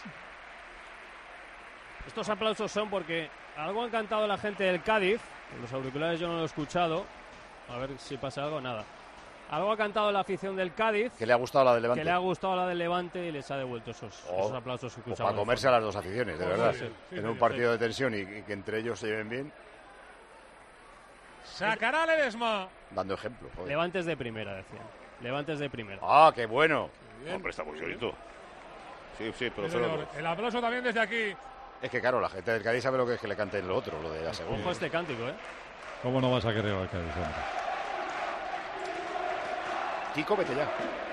Speaker 12: Estos aplausos son porque algo ha cantado la gente del Cádiz. Los auriculares yo no lo he escuchado. A ver si pasa algo, nada. Algo ha cantado la afición del Cádiz.
Speaker 1: Que le ha gustado la del Levante.
Speaker 12: Que le ha gustado la del Levante y les ha devuelto esos,
Speaker 1: Oh,
Speaker 12: esos aplausos que
Speaker 1: Pues
Speaker 12: escuchamos.
Speaker 1: para comerse a las dos aficiones, de
Speaker 12: Pues
Speaker 1: verdad.
Speaker 12: sí, sí,
Speaker 1: en
Speaker 12: sí,
Speaker 1: un
Speaker 12: sí.
Speaker 1: partido de tensión y, y que entre ellos se lleven bien,
Speaker 6: Sacará Ledesma.
Speaker 1: dando ejemplo. joder.
Speaker 12: Levantes de primera, decían. Levantes de primera.
Speaker 1: Ah, qué bueno.
Speaker 3: Hombre, está muy bonito. Sí, sí, pero
Speaker 6: Sí,
Speaker 3: cero
Speaker 6: señor.
Speaker 3: dos.
Speaker 6: El aplauso también desde aquí.
Speaker 1: Es que claro, la gente del Cádiz sabe lo que es que le canten lo otro, lo de la segunda.
Speaker 12: Ojo este cántico, ¿eh?
Speaker 13: ¿Cómo no vas a querer al Cádiz, hombre?
Speaker 1: Kiko, vete ya.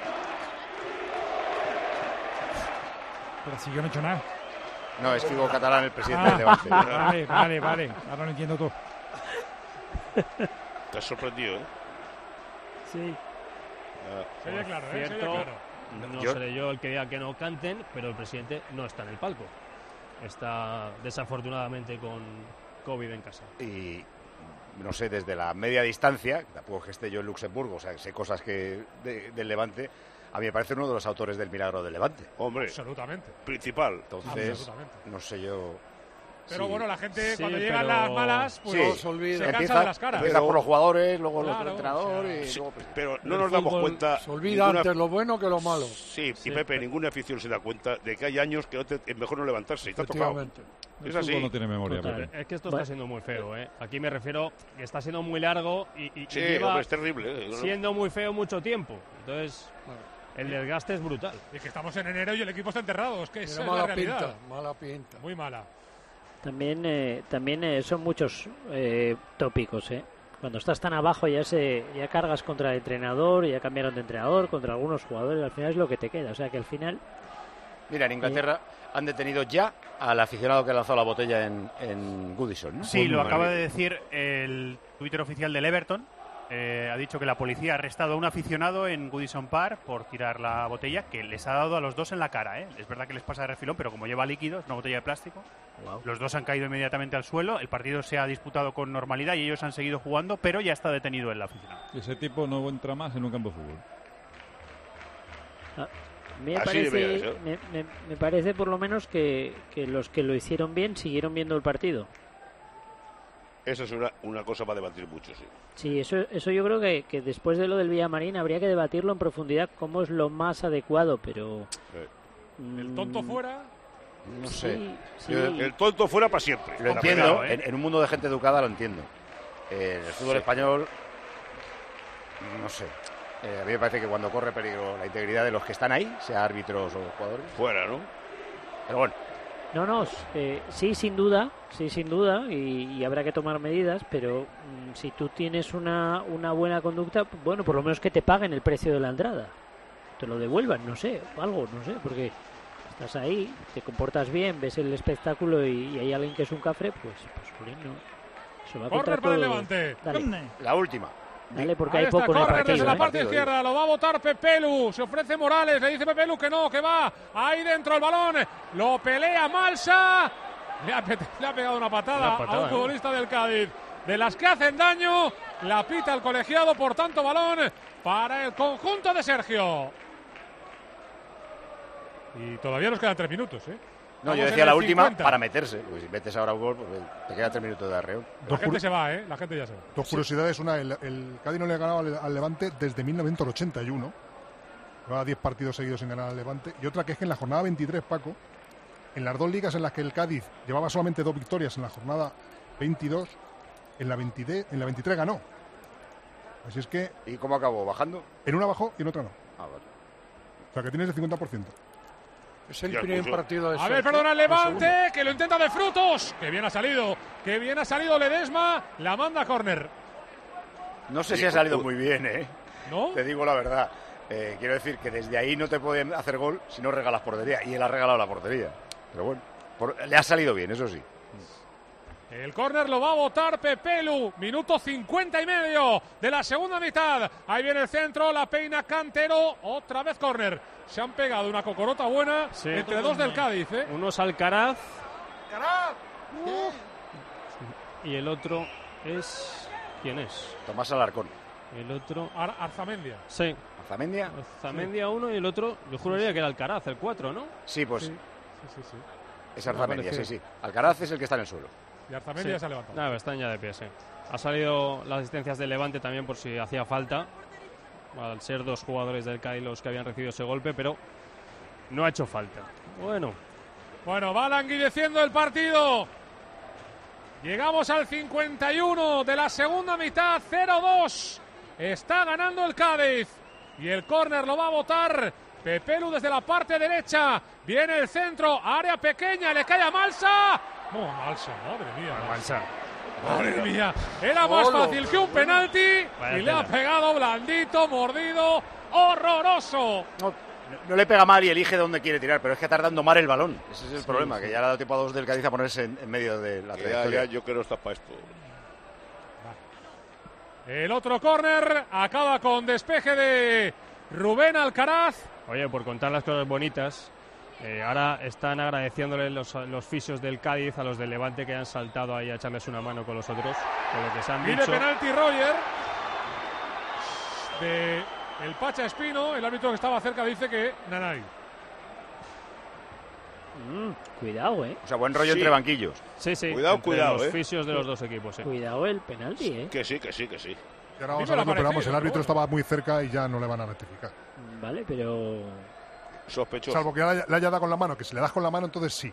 Speaker 2: Pero si yo no he hecho nada.
Speaker 1: No, es Kiko Catalán, el presidente
Speaker 2: Ah,
Speaker 1: del Levante.
Speaker 2: vale, vale, vale. Ahora lo entiendo todo.
Speaker 3: Te has sorprendido, ¿eh?
Speaker 14: Sí.
Speaker 6: Se oye claro, ¿eh? Se oye
Speaker 12: Cierto,
Speaker 6: claro.
Speaker 12: no
Speaker 1: Yo-
Speaker 12: seré yo el que diga que no canten, pero el presidente no está en el palco. Está desafortunadamente con COVID en casa.
Speaker 1: Y no sé, desde la media distancia, tampoco es que esté yo en Luxemburgo, o sea, sé cosas que de- del Levante, a mí me parece uno de los autores del milagro del Levante.
Speaker 3: Hombre,
Speaker 6: Absolutamente.
Speaker 3: principal.
Speaker 1: Entonces,
Speaker 6: Absolutamente.
Speaker 1: no sé yo.
Speaker 6: Pero
Speaker 1: sí.
Speaker 6: bueno, la gente
Speaker 12: Sí,
Speaker 6: cuando llegan
Speaker 12: pero-
Speaker 6: las malas, pues
Speaker 1: Sí,
Speaker 2: se olvida.
Speaker 6: se cansa
Speaker 1: Empieza,
Speaker 6: de las caras.
Speaker 1: empieza por los jugadores, luego
Speaker 6: Claro,
Speaker 1: los entrenadores.
Speaker 6: o sea,
Speaker 1: y
Speaker 3: Sí,
Speaker 1: luego, pues,
Speaker 3: pero no
Speaker 6: el
Speaker 3: nos damos
Speaker 6: fútbol
Speaker 3: cuenta.
Speaker 2: Se olvida
Speaker 3: ninguna-
Speaker 2: antes lo bueno que lo malo.
Speaker 3: Sí,
Speaker 12: Sí,
Speaker 3: y Pepe,
Speaker 12: pero-
Speaker 3: ninguna afición se da cuenta de que hay años que no te- es mejor no levantarse. Y te ha tocado.
Speaker 2: Efectivamente.
Speaker 13: El
Speaker 3: Es
Speaker 13: fútbol
Speaker 3: así.
Speaker 13: no tiene memoria,
Speaker 14: Total.
Speaker 13: Pepe.
Speaker 12: Es que esto
Speaker 14: Bueno.
Speaker 12: está siendo muy feo, ¿eh? Aquí me refiero que está siendo muy largo y, y- y
Speaker 3: Sí,
Speaker 12: lleva
Speaker 3: hombre, es terrible. ¿eh?
Speaker 12: siendo muy feo mucho tiempo. Entonces, el desgaste es brutal.
Speaker 6: Y que estamos en enero y el equipo está enterrado. Es que esa
Speaker 2: Pero
Speaker 6: es la
Speaker 2: mala
Speaker 6: realidad.
Speaker 2: pinta, mala pinta.
Speaker 6: Muy mala.
Speaker 14: También, eh, también eh, son muchos eh, tópicos, ¿eh? Cuando estás tan abajo ya se ya cargas contra el entrenador, ya cambiaron de entrenador, contra algunos jugadores, al final es lo que te queda. O sea que al final
Speaker 1: Mira, en Inglaterra han detenido ya al aficionado que lanzó la botella en, en Goodison, ¿no?
Speaker 7: Sí, lo
Speaker 1: Madre
Speaker 7: acaba
Speaker 1: mía.
Speaker 7: de decir el Twitter oficial del Everton. Eh, ha dicho que la policía ha arrestado a un aficionado en Goodison Park por tirar la botella, que les ha dado a los dos en la cara. ¿eh? Es verdad que les pasa de refilón, pero como lleva líquido, es una botella de plástico, los dos han caído inmediatamente al suelo. El partido se ha disputado con normalidad y ellos han seguido jugando, pero ya está detenido el aficionado.
Speaker 13: Ese tipo no entra más en un campo de fútbol.
Speaker 14: ah, me
Speaker 3: Así debería de
Speaker 14: parece,
Speaker 3: ser.
Speaker 14: me, me- me parece por lo menos que, que los que lo hicieron bien siguieron viendo el partido.
Speaker 3: Esa es una, una cosa para debatir mucho, sí.
Speaker 14: Sí, eso, eso yo creo que, que después de lo del Villamarín habría que debatirlo en profundidad cómo es lo más adecuado, pero...
Speaker 6: El tonto
Speaker 14: mm,
Speaker 6: fuera.
Speaker 1: No sé.
Speaker 14: Sí, sí.
Speaker 1: Yo-
Speaker 3: El tonto fuera para siempre.
Speaker 1: Lo
Speaker 3: La
Speaker 1: entiendo,
Speaker 3: verdad, ¿eh?
Speaker 1: en, en un mundo de gente educada lo entiendo. Eh, en el fútbol
Speaker 3: Sí.
Speaker 1: español, no sé. Eh, a mí me parece que cuando corre peligro la integridad de los que están ahí, sea árbitros o jugadores.
Speaker 3: Fuera, ¿no?
Speaker 1: Pero bueno,
Speaker 14: No, no, eh, sí, sin duda, sí, sin duda, y, y habrá que tomar medidas, pero mm, si tú tienes una, una buena conducta, bueno, por lo menos que te paguen el precio de la entrada, te lo devuelvan, no sé, o algo, no sé, porque estás ahí, te comportas bien, ves el espectáculo y, y hay alguien que es un cafre, pues, pues jolín, no. Eso va contra
Speaker 6: Córner para el
Speaker 14: todo.
Speaker 6: Levante.
Speaker 14: Dale.
Speaker 1: la última.
Speaker 14: Dale, porque
Speaker 12: Ahí
Speaker 14: hay poco en el
Speaker 12: córner
Speaker 14: partido.
Speaker 12: desde la
Speaker 14: ¿eh?
Speaker 12: parte izquierda, lo va a votar Pepelu. Se ofrece Morales, le dice Pepelu que no, que va. Ahí dentro el balón, lo pelea Malsa. Le ha, le ha pegado una patada, una patada a un futbolista ¿eh? del Cádiz. De las que hacen daño, la pita el colegiado, por tanto balón para el conjunto de Sergio. Y todavía nos quedan tres minutos, ¿eh?
Speaker 1: No, yo decía la última cincuenta para meterse. Pues si metes ahora un gol, pues te queda tres minutos de arreo.
Speaker 12: La gente se va, ¿eh? La gente ya se va.
Speaker 18: Dos curiosidades. Una, el, el Cádiz no le ha ganado al, al Levante desde mil novecientos ochenta y uno. Lleva diez partidos seguidos sin ganar al Levante. Y otra que es que en la jornada veintitrés, Paco, en las dos ligas en las que el Cádiz llevaba solamente dos victorias, en la jornada veintidós, en la, veinte, en la veintitrés ganó. Así es que...
Speaker 1: ¿Y cómo acabó? ¿Bajando?
Speaker 18: En una bajó y en otra no.
Speaker 1: Ah, vale.
Speaker 18: O sea que tienes el cincuenta por ciento.
Speaker 2: Es el primer puso. partido de
Speaker 12: A ver, perdona el Levante, que lo intenta de Frutos. Que bien ha salido, que bien ha salido Ledesma. La manda a córner.
Speaker 1: No sé sí, si ha salido muy bien, ¿eh?
Speaker 12: ¿No?
Speaker 1: Te digo la verdad. Eh, quiero decir que desde ahí no te pueden hacer gol si no regalas portería. Y él ha regalado la portería. Pero bueno, por, le ha salido bien, eso sí.
Speaker 12: El córner lo va a botar Pepelu. Minuto cincuenta y medio de la segunda mitad. Ahí viene el centro, la peina Cantero. Otra vez córner. Se han pegado una cocorota buena sí. entre dos del Cádiz, ¿eh? Uno es Alcaraz. ¡Alcaraz! Uh. Y el otro es... ¿Quién es?
Speaker 1: Tomás Alarcón.
Speaker 12: El otro... Ar Arzamendia. Sí.
Speaker 1: ¿Arzamendia?
Speaker 12: Arzamendia uno y el otro... Yo juraría que era Alcaraz, el cuatro, ¿no?
Speaker 1: Sí, pues...
Speaker 12: Sí, sí, sí. sí.
Speaker 1: Es Arzamendia, sí, sí. Alcaraz es el que está en el suelo.
Speaker 12: Y Arzamendia sí. se ha levantado. Nada, están ya de pie, sí. Ha salido las asistencias del Levante también por si hacía falta. Al ser dos jugadores del Cádiz los que habían recibido ese golpe, pero no ha hecho falta. Bueno. Bueno, va languideciendo el partido. Llegamos al cincuenta y uno de la segunda mitad, cero dos. Está ganando el Cádiz. Y el córner lo va a botar Pepelu desde la parte derecha. Viene el centro, área pequeña, le cae a Malsa. Oh, Malsa, madre mía. Malsa. Madre mía, era más fácil que un penalti. Vaya y le ha pegado blandito, mordido, horroroso.
Speaker 1: No, no le pega mal y elige dónde quiere tirar, pero es que está tardando mal el balón. Ese es el sí, problema, sí. que ya le ha dado tiempo a dos del Cádiz a ponerse en, en medio de la trayectoria.
Speaker 3: Ya, ya, yo creo que está para esto.
Speaker 12: El otro córner acaba con despeje de Rubén Alcaraz. Oye, por contar las cosas bonitas, Eh, ahora están agradeciéndole los, los fisios del Cádiz a los del Levante que han saltado ahí a echarles una mano con los otros, con lo que se han Pide dicho. Penalti Roger de el Pacha Espino, el árbitro que estaba cerca dice que Nanay.
Speaker 14: Mm, cuidado, eh.
Speaker 1: O sea, buen rollo
Speaker 3: sí.
Speaker 1: entre banquillos.
Speaker 12: Sí, sí.
Speaker 3: Cuidado, cuidado,
Speaker 12: los
Speaker 3: eh.
Speaker 12: fisios de los dos equipos. Sí.
Speaker 14: Cuidado el penalti, eh.
Speaker 3: Que sí, que sí, que sí.
Speaker 18: Y ahora vamos a verlo, pero vamos, el árbitro estaba muy cerca y ya no le van a rectificar.
Speaker 14: Vale, pero...
Speaker 3: Sospechoso.
Speaker 18: Salvo que le haya, le haya dado con la mano, que si le das con la mano, entonces sí.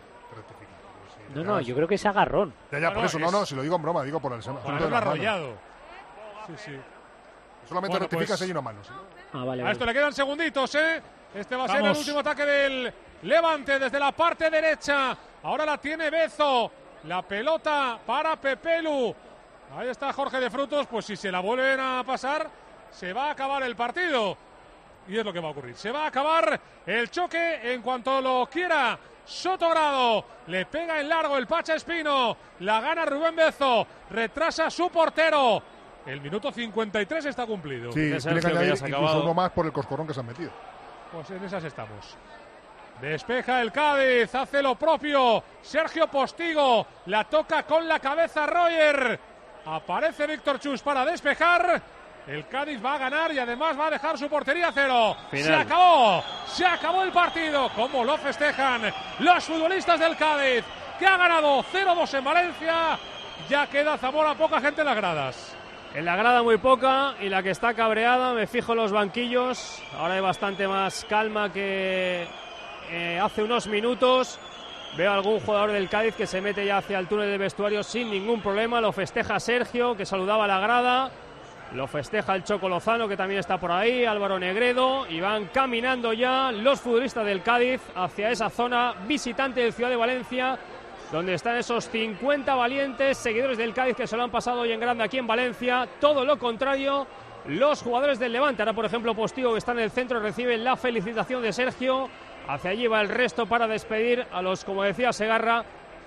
Speaker 14: Si no, no, yo creo que es agarrón.
Speaker 18: Ya, ya, no, por no, eso, es... no, no, si lo digo en broma, digo por el
Speaker 12: asunto de arrollado. Sí, sí.
Speaker 18: Solamente bueno, rectifica pues... si hay una mano. ¿sí?
Speaker 14: Ah, vale,
Speaker 12: a
Speaker 14: vale.
Speaker 12: esto le quedan segunditos, ¿eh? Este va a
Speaker 6: Vamos.
Speaker 12: ser el último ataque del Levante desde la parte derecha. Ahora la tiene Bezo. La pelota para Pepelu. Ahí está Jorge de Frutos. Pues si se la vuelven a pasar, se va a acabar el partido. Y es lo que va a ocurrir. Se va a acabar el choque en cuanto lo quiera Sotogrado. Le pega en largo el Pacha Espino. La gana Rubén Bezo. Retrasa su portero. El minuto cincuenta y tres está cumplido.
Speaker 18: Sí, tiene que añadir incluso uno más por el coscorrón que se han metido.
Speaker 12: Pues en esas estamos. Despeja el Cádiz. Hace lo propio Sergio Postigo. La toca con la cabeza Roger. Aparece Víctor Chus para despejar. El Cádiz va a ganar y además va a dejar su portería a cero. Final. Se acabó, se acabó el partido. Como lo festejan los futbolistas del Cádiz, que ha ganado cero dos en Valencia. Ya queda Zamora poca gente en las gradas. En la grada muy poca y la que está cabreada, me fijo en los banquillos. Ahora hay bastante más calma que eh, hace unos minutos. Veo a algún jugador del Cádiz que se mete ya hacia el túnel de vestuario sin ningún problema. Lo festeja Sergio, que saludaba a la grada. Lo festeja el Choco Lozano, que también está por ahí, Álvaro Negredo, y van caminando ya los futbolistas del Cádiz hacia esa zona visitante de Ciudad de Valencia, donde están esos cincuenta valientes seguidores del Cádiz que se lo han pasado hoy en grande aquí en Valencia. Todo lo contrario, los jugadores del Levante. Ahora, por ejemplo, Postigo, que está en el centro, recibe la felicitación de Sergio. Hacia allí va el resto para despedir a los, como decía Segarra,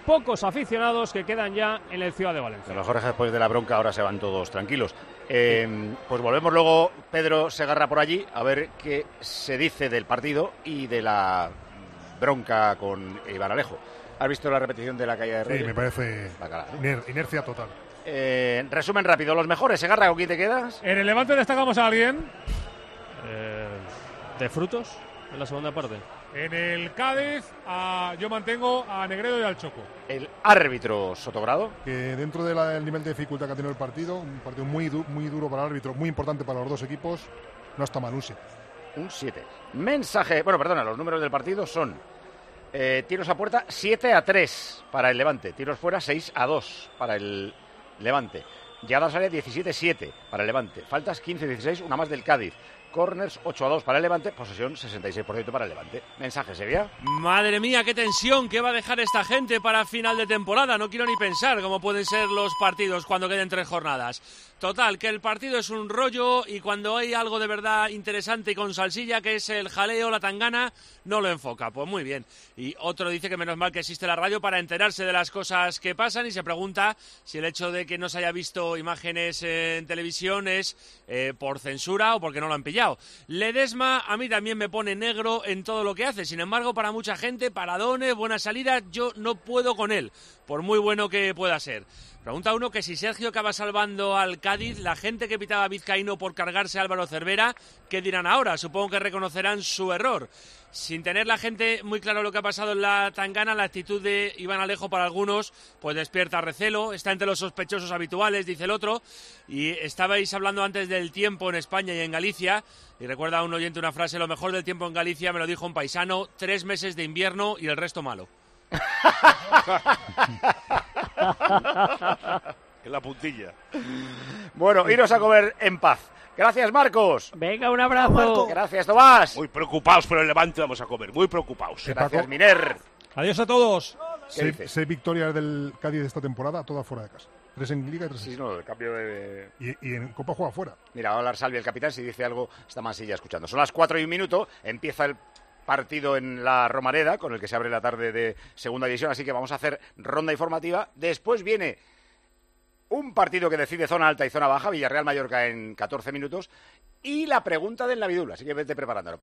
Speaker 12: pocos aficionados que quedan ya en el Ciudad de Valencia.
Speaker 1: A lo mejor después de la bronca ahora se van todos tranquilos. Eh, pues volvemos luego, Pedro Segarra por allí, a ver qué se dice del partido y de la bronca con Iván Alejo. ¿Has visto la repetición de la caída de Reyes?
Speaker 18: Sí, me parece
Speaker 1: Bacala, ¿no?
Speaker 18: iner- inercia total.
Speaker 1: Eh, resumen rápido, los mejores. Segarra, ¿con quién te quedas?
Speaker 6: En el Levante destacamos a alguien.
Speaker 12: Eh, ¿De frutos? En la segunda parte.
Speaker 6: En el Cádiz, a, yo mantengo a Negredo y al Choco.
Speaker 1: El árbitro Sotogrado.
Speaker 18: Que dentro del nivel de dificultad que ha tenido el partido, un partido muy, du- muy duro para el árbitro, muy importante para los dos equipos, no está mal, un siete.
Speaker 1: Un siete. Mensaje, bueno, perdona, los números del partido son eh, tiros a puerta siete a tres para el Levante, tiros fuera seis a dos para el Levante, llegadas al área diecisiete a siete para el Levante, faltas quince a dieciséis, una más del Cádiz, corners ocho a dos para el Levante, posesión sesenta y seis por ciento para el Levante. Mensaje, Sevilla.
Speaker 20: Madre mía, qué tensión que va a dejar esta gente para final de temporada. No quiero ni pensar cómo pueden ser los partidos cuando queden tres jornadas. Total, que el partido es un rollo y cuando hay algo de verdad interesante y con salsilla, que es el jaleo, la tangana, no lo enfoca. Pues muy bien. Y otro dice que menos mal que existe la radio para enterarse de las cosas que pasan y se pregunta si el hecho de que no se haya visto imágenes en televisión es eh, por censura o porque no lo han pillado. Ledesma a mí también me pone negro en todo lo que hace. Sin embargo, para mucha gente, paradones, buenas salidas, yo no puedo con él, por muy bueno que pueda ser. Pregunta uno que si Sergio acaba salvando al Cádiz, la gente que pitaba a Vizcaíno por cargarse a Álvaro Cervera, ¿qué dirán ahora? Supongo que reconocerán su error. Sin tener la gente muy claro lo que ha pasado en la tangana, la actitud de Iván Alejo para algunos pues despierta recelo, está entre los sospechosos habituales, dice el otro, y estabais hablando antes del tiempo en España y en Galicia, y recuerda a un oyente una frase, lo mejor del tiempo en Galicia, me lo dijo un paisano, tres meses de invierno y el resto malo.
Speaker 3: En la puntilla.
Speaker 1: Bueno, iros a comer en paz. Gracias, Marcos.
Speaker 14: Venga, un abrazo.
Speaker 1: Gracias, Tomás.
Speaker 3: Muy preocupados por el Levante vamos a comer, muy preocupados.
Speaker 1: Gracias, Miner.
Speaker 6: Adiós a todos.
Speaker 18: Seis, seis victorias del Cádiz esta temporada, todas fuera de casa. Tres en Liga y tres en
Speaker 1: Sí, no, el cambio de...
Speaker 18: Y, y en Copa juega fuera.
Speaker 1: Mira, va a hablar Salvi, el capitán, si dice algo, está Mansilla escuchando. Son las cuatro y un minuto, empieza el partido en la Romareda, con el que se abre la tarde de segunda división, así que vamos a hacer ronda informativa. Después viene un partido que decide zona alta y zona baja, Villarreal-Mallorca en catorce minutos, y la pregunta del Navidul, así que vete preparándolo.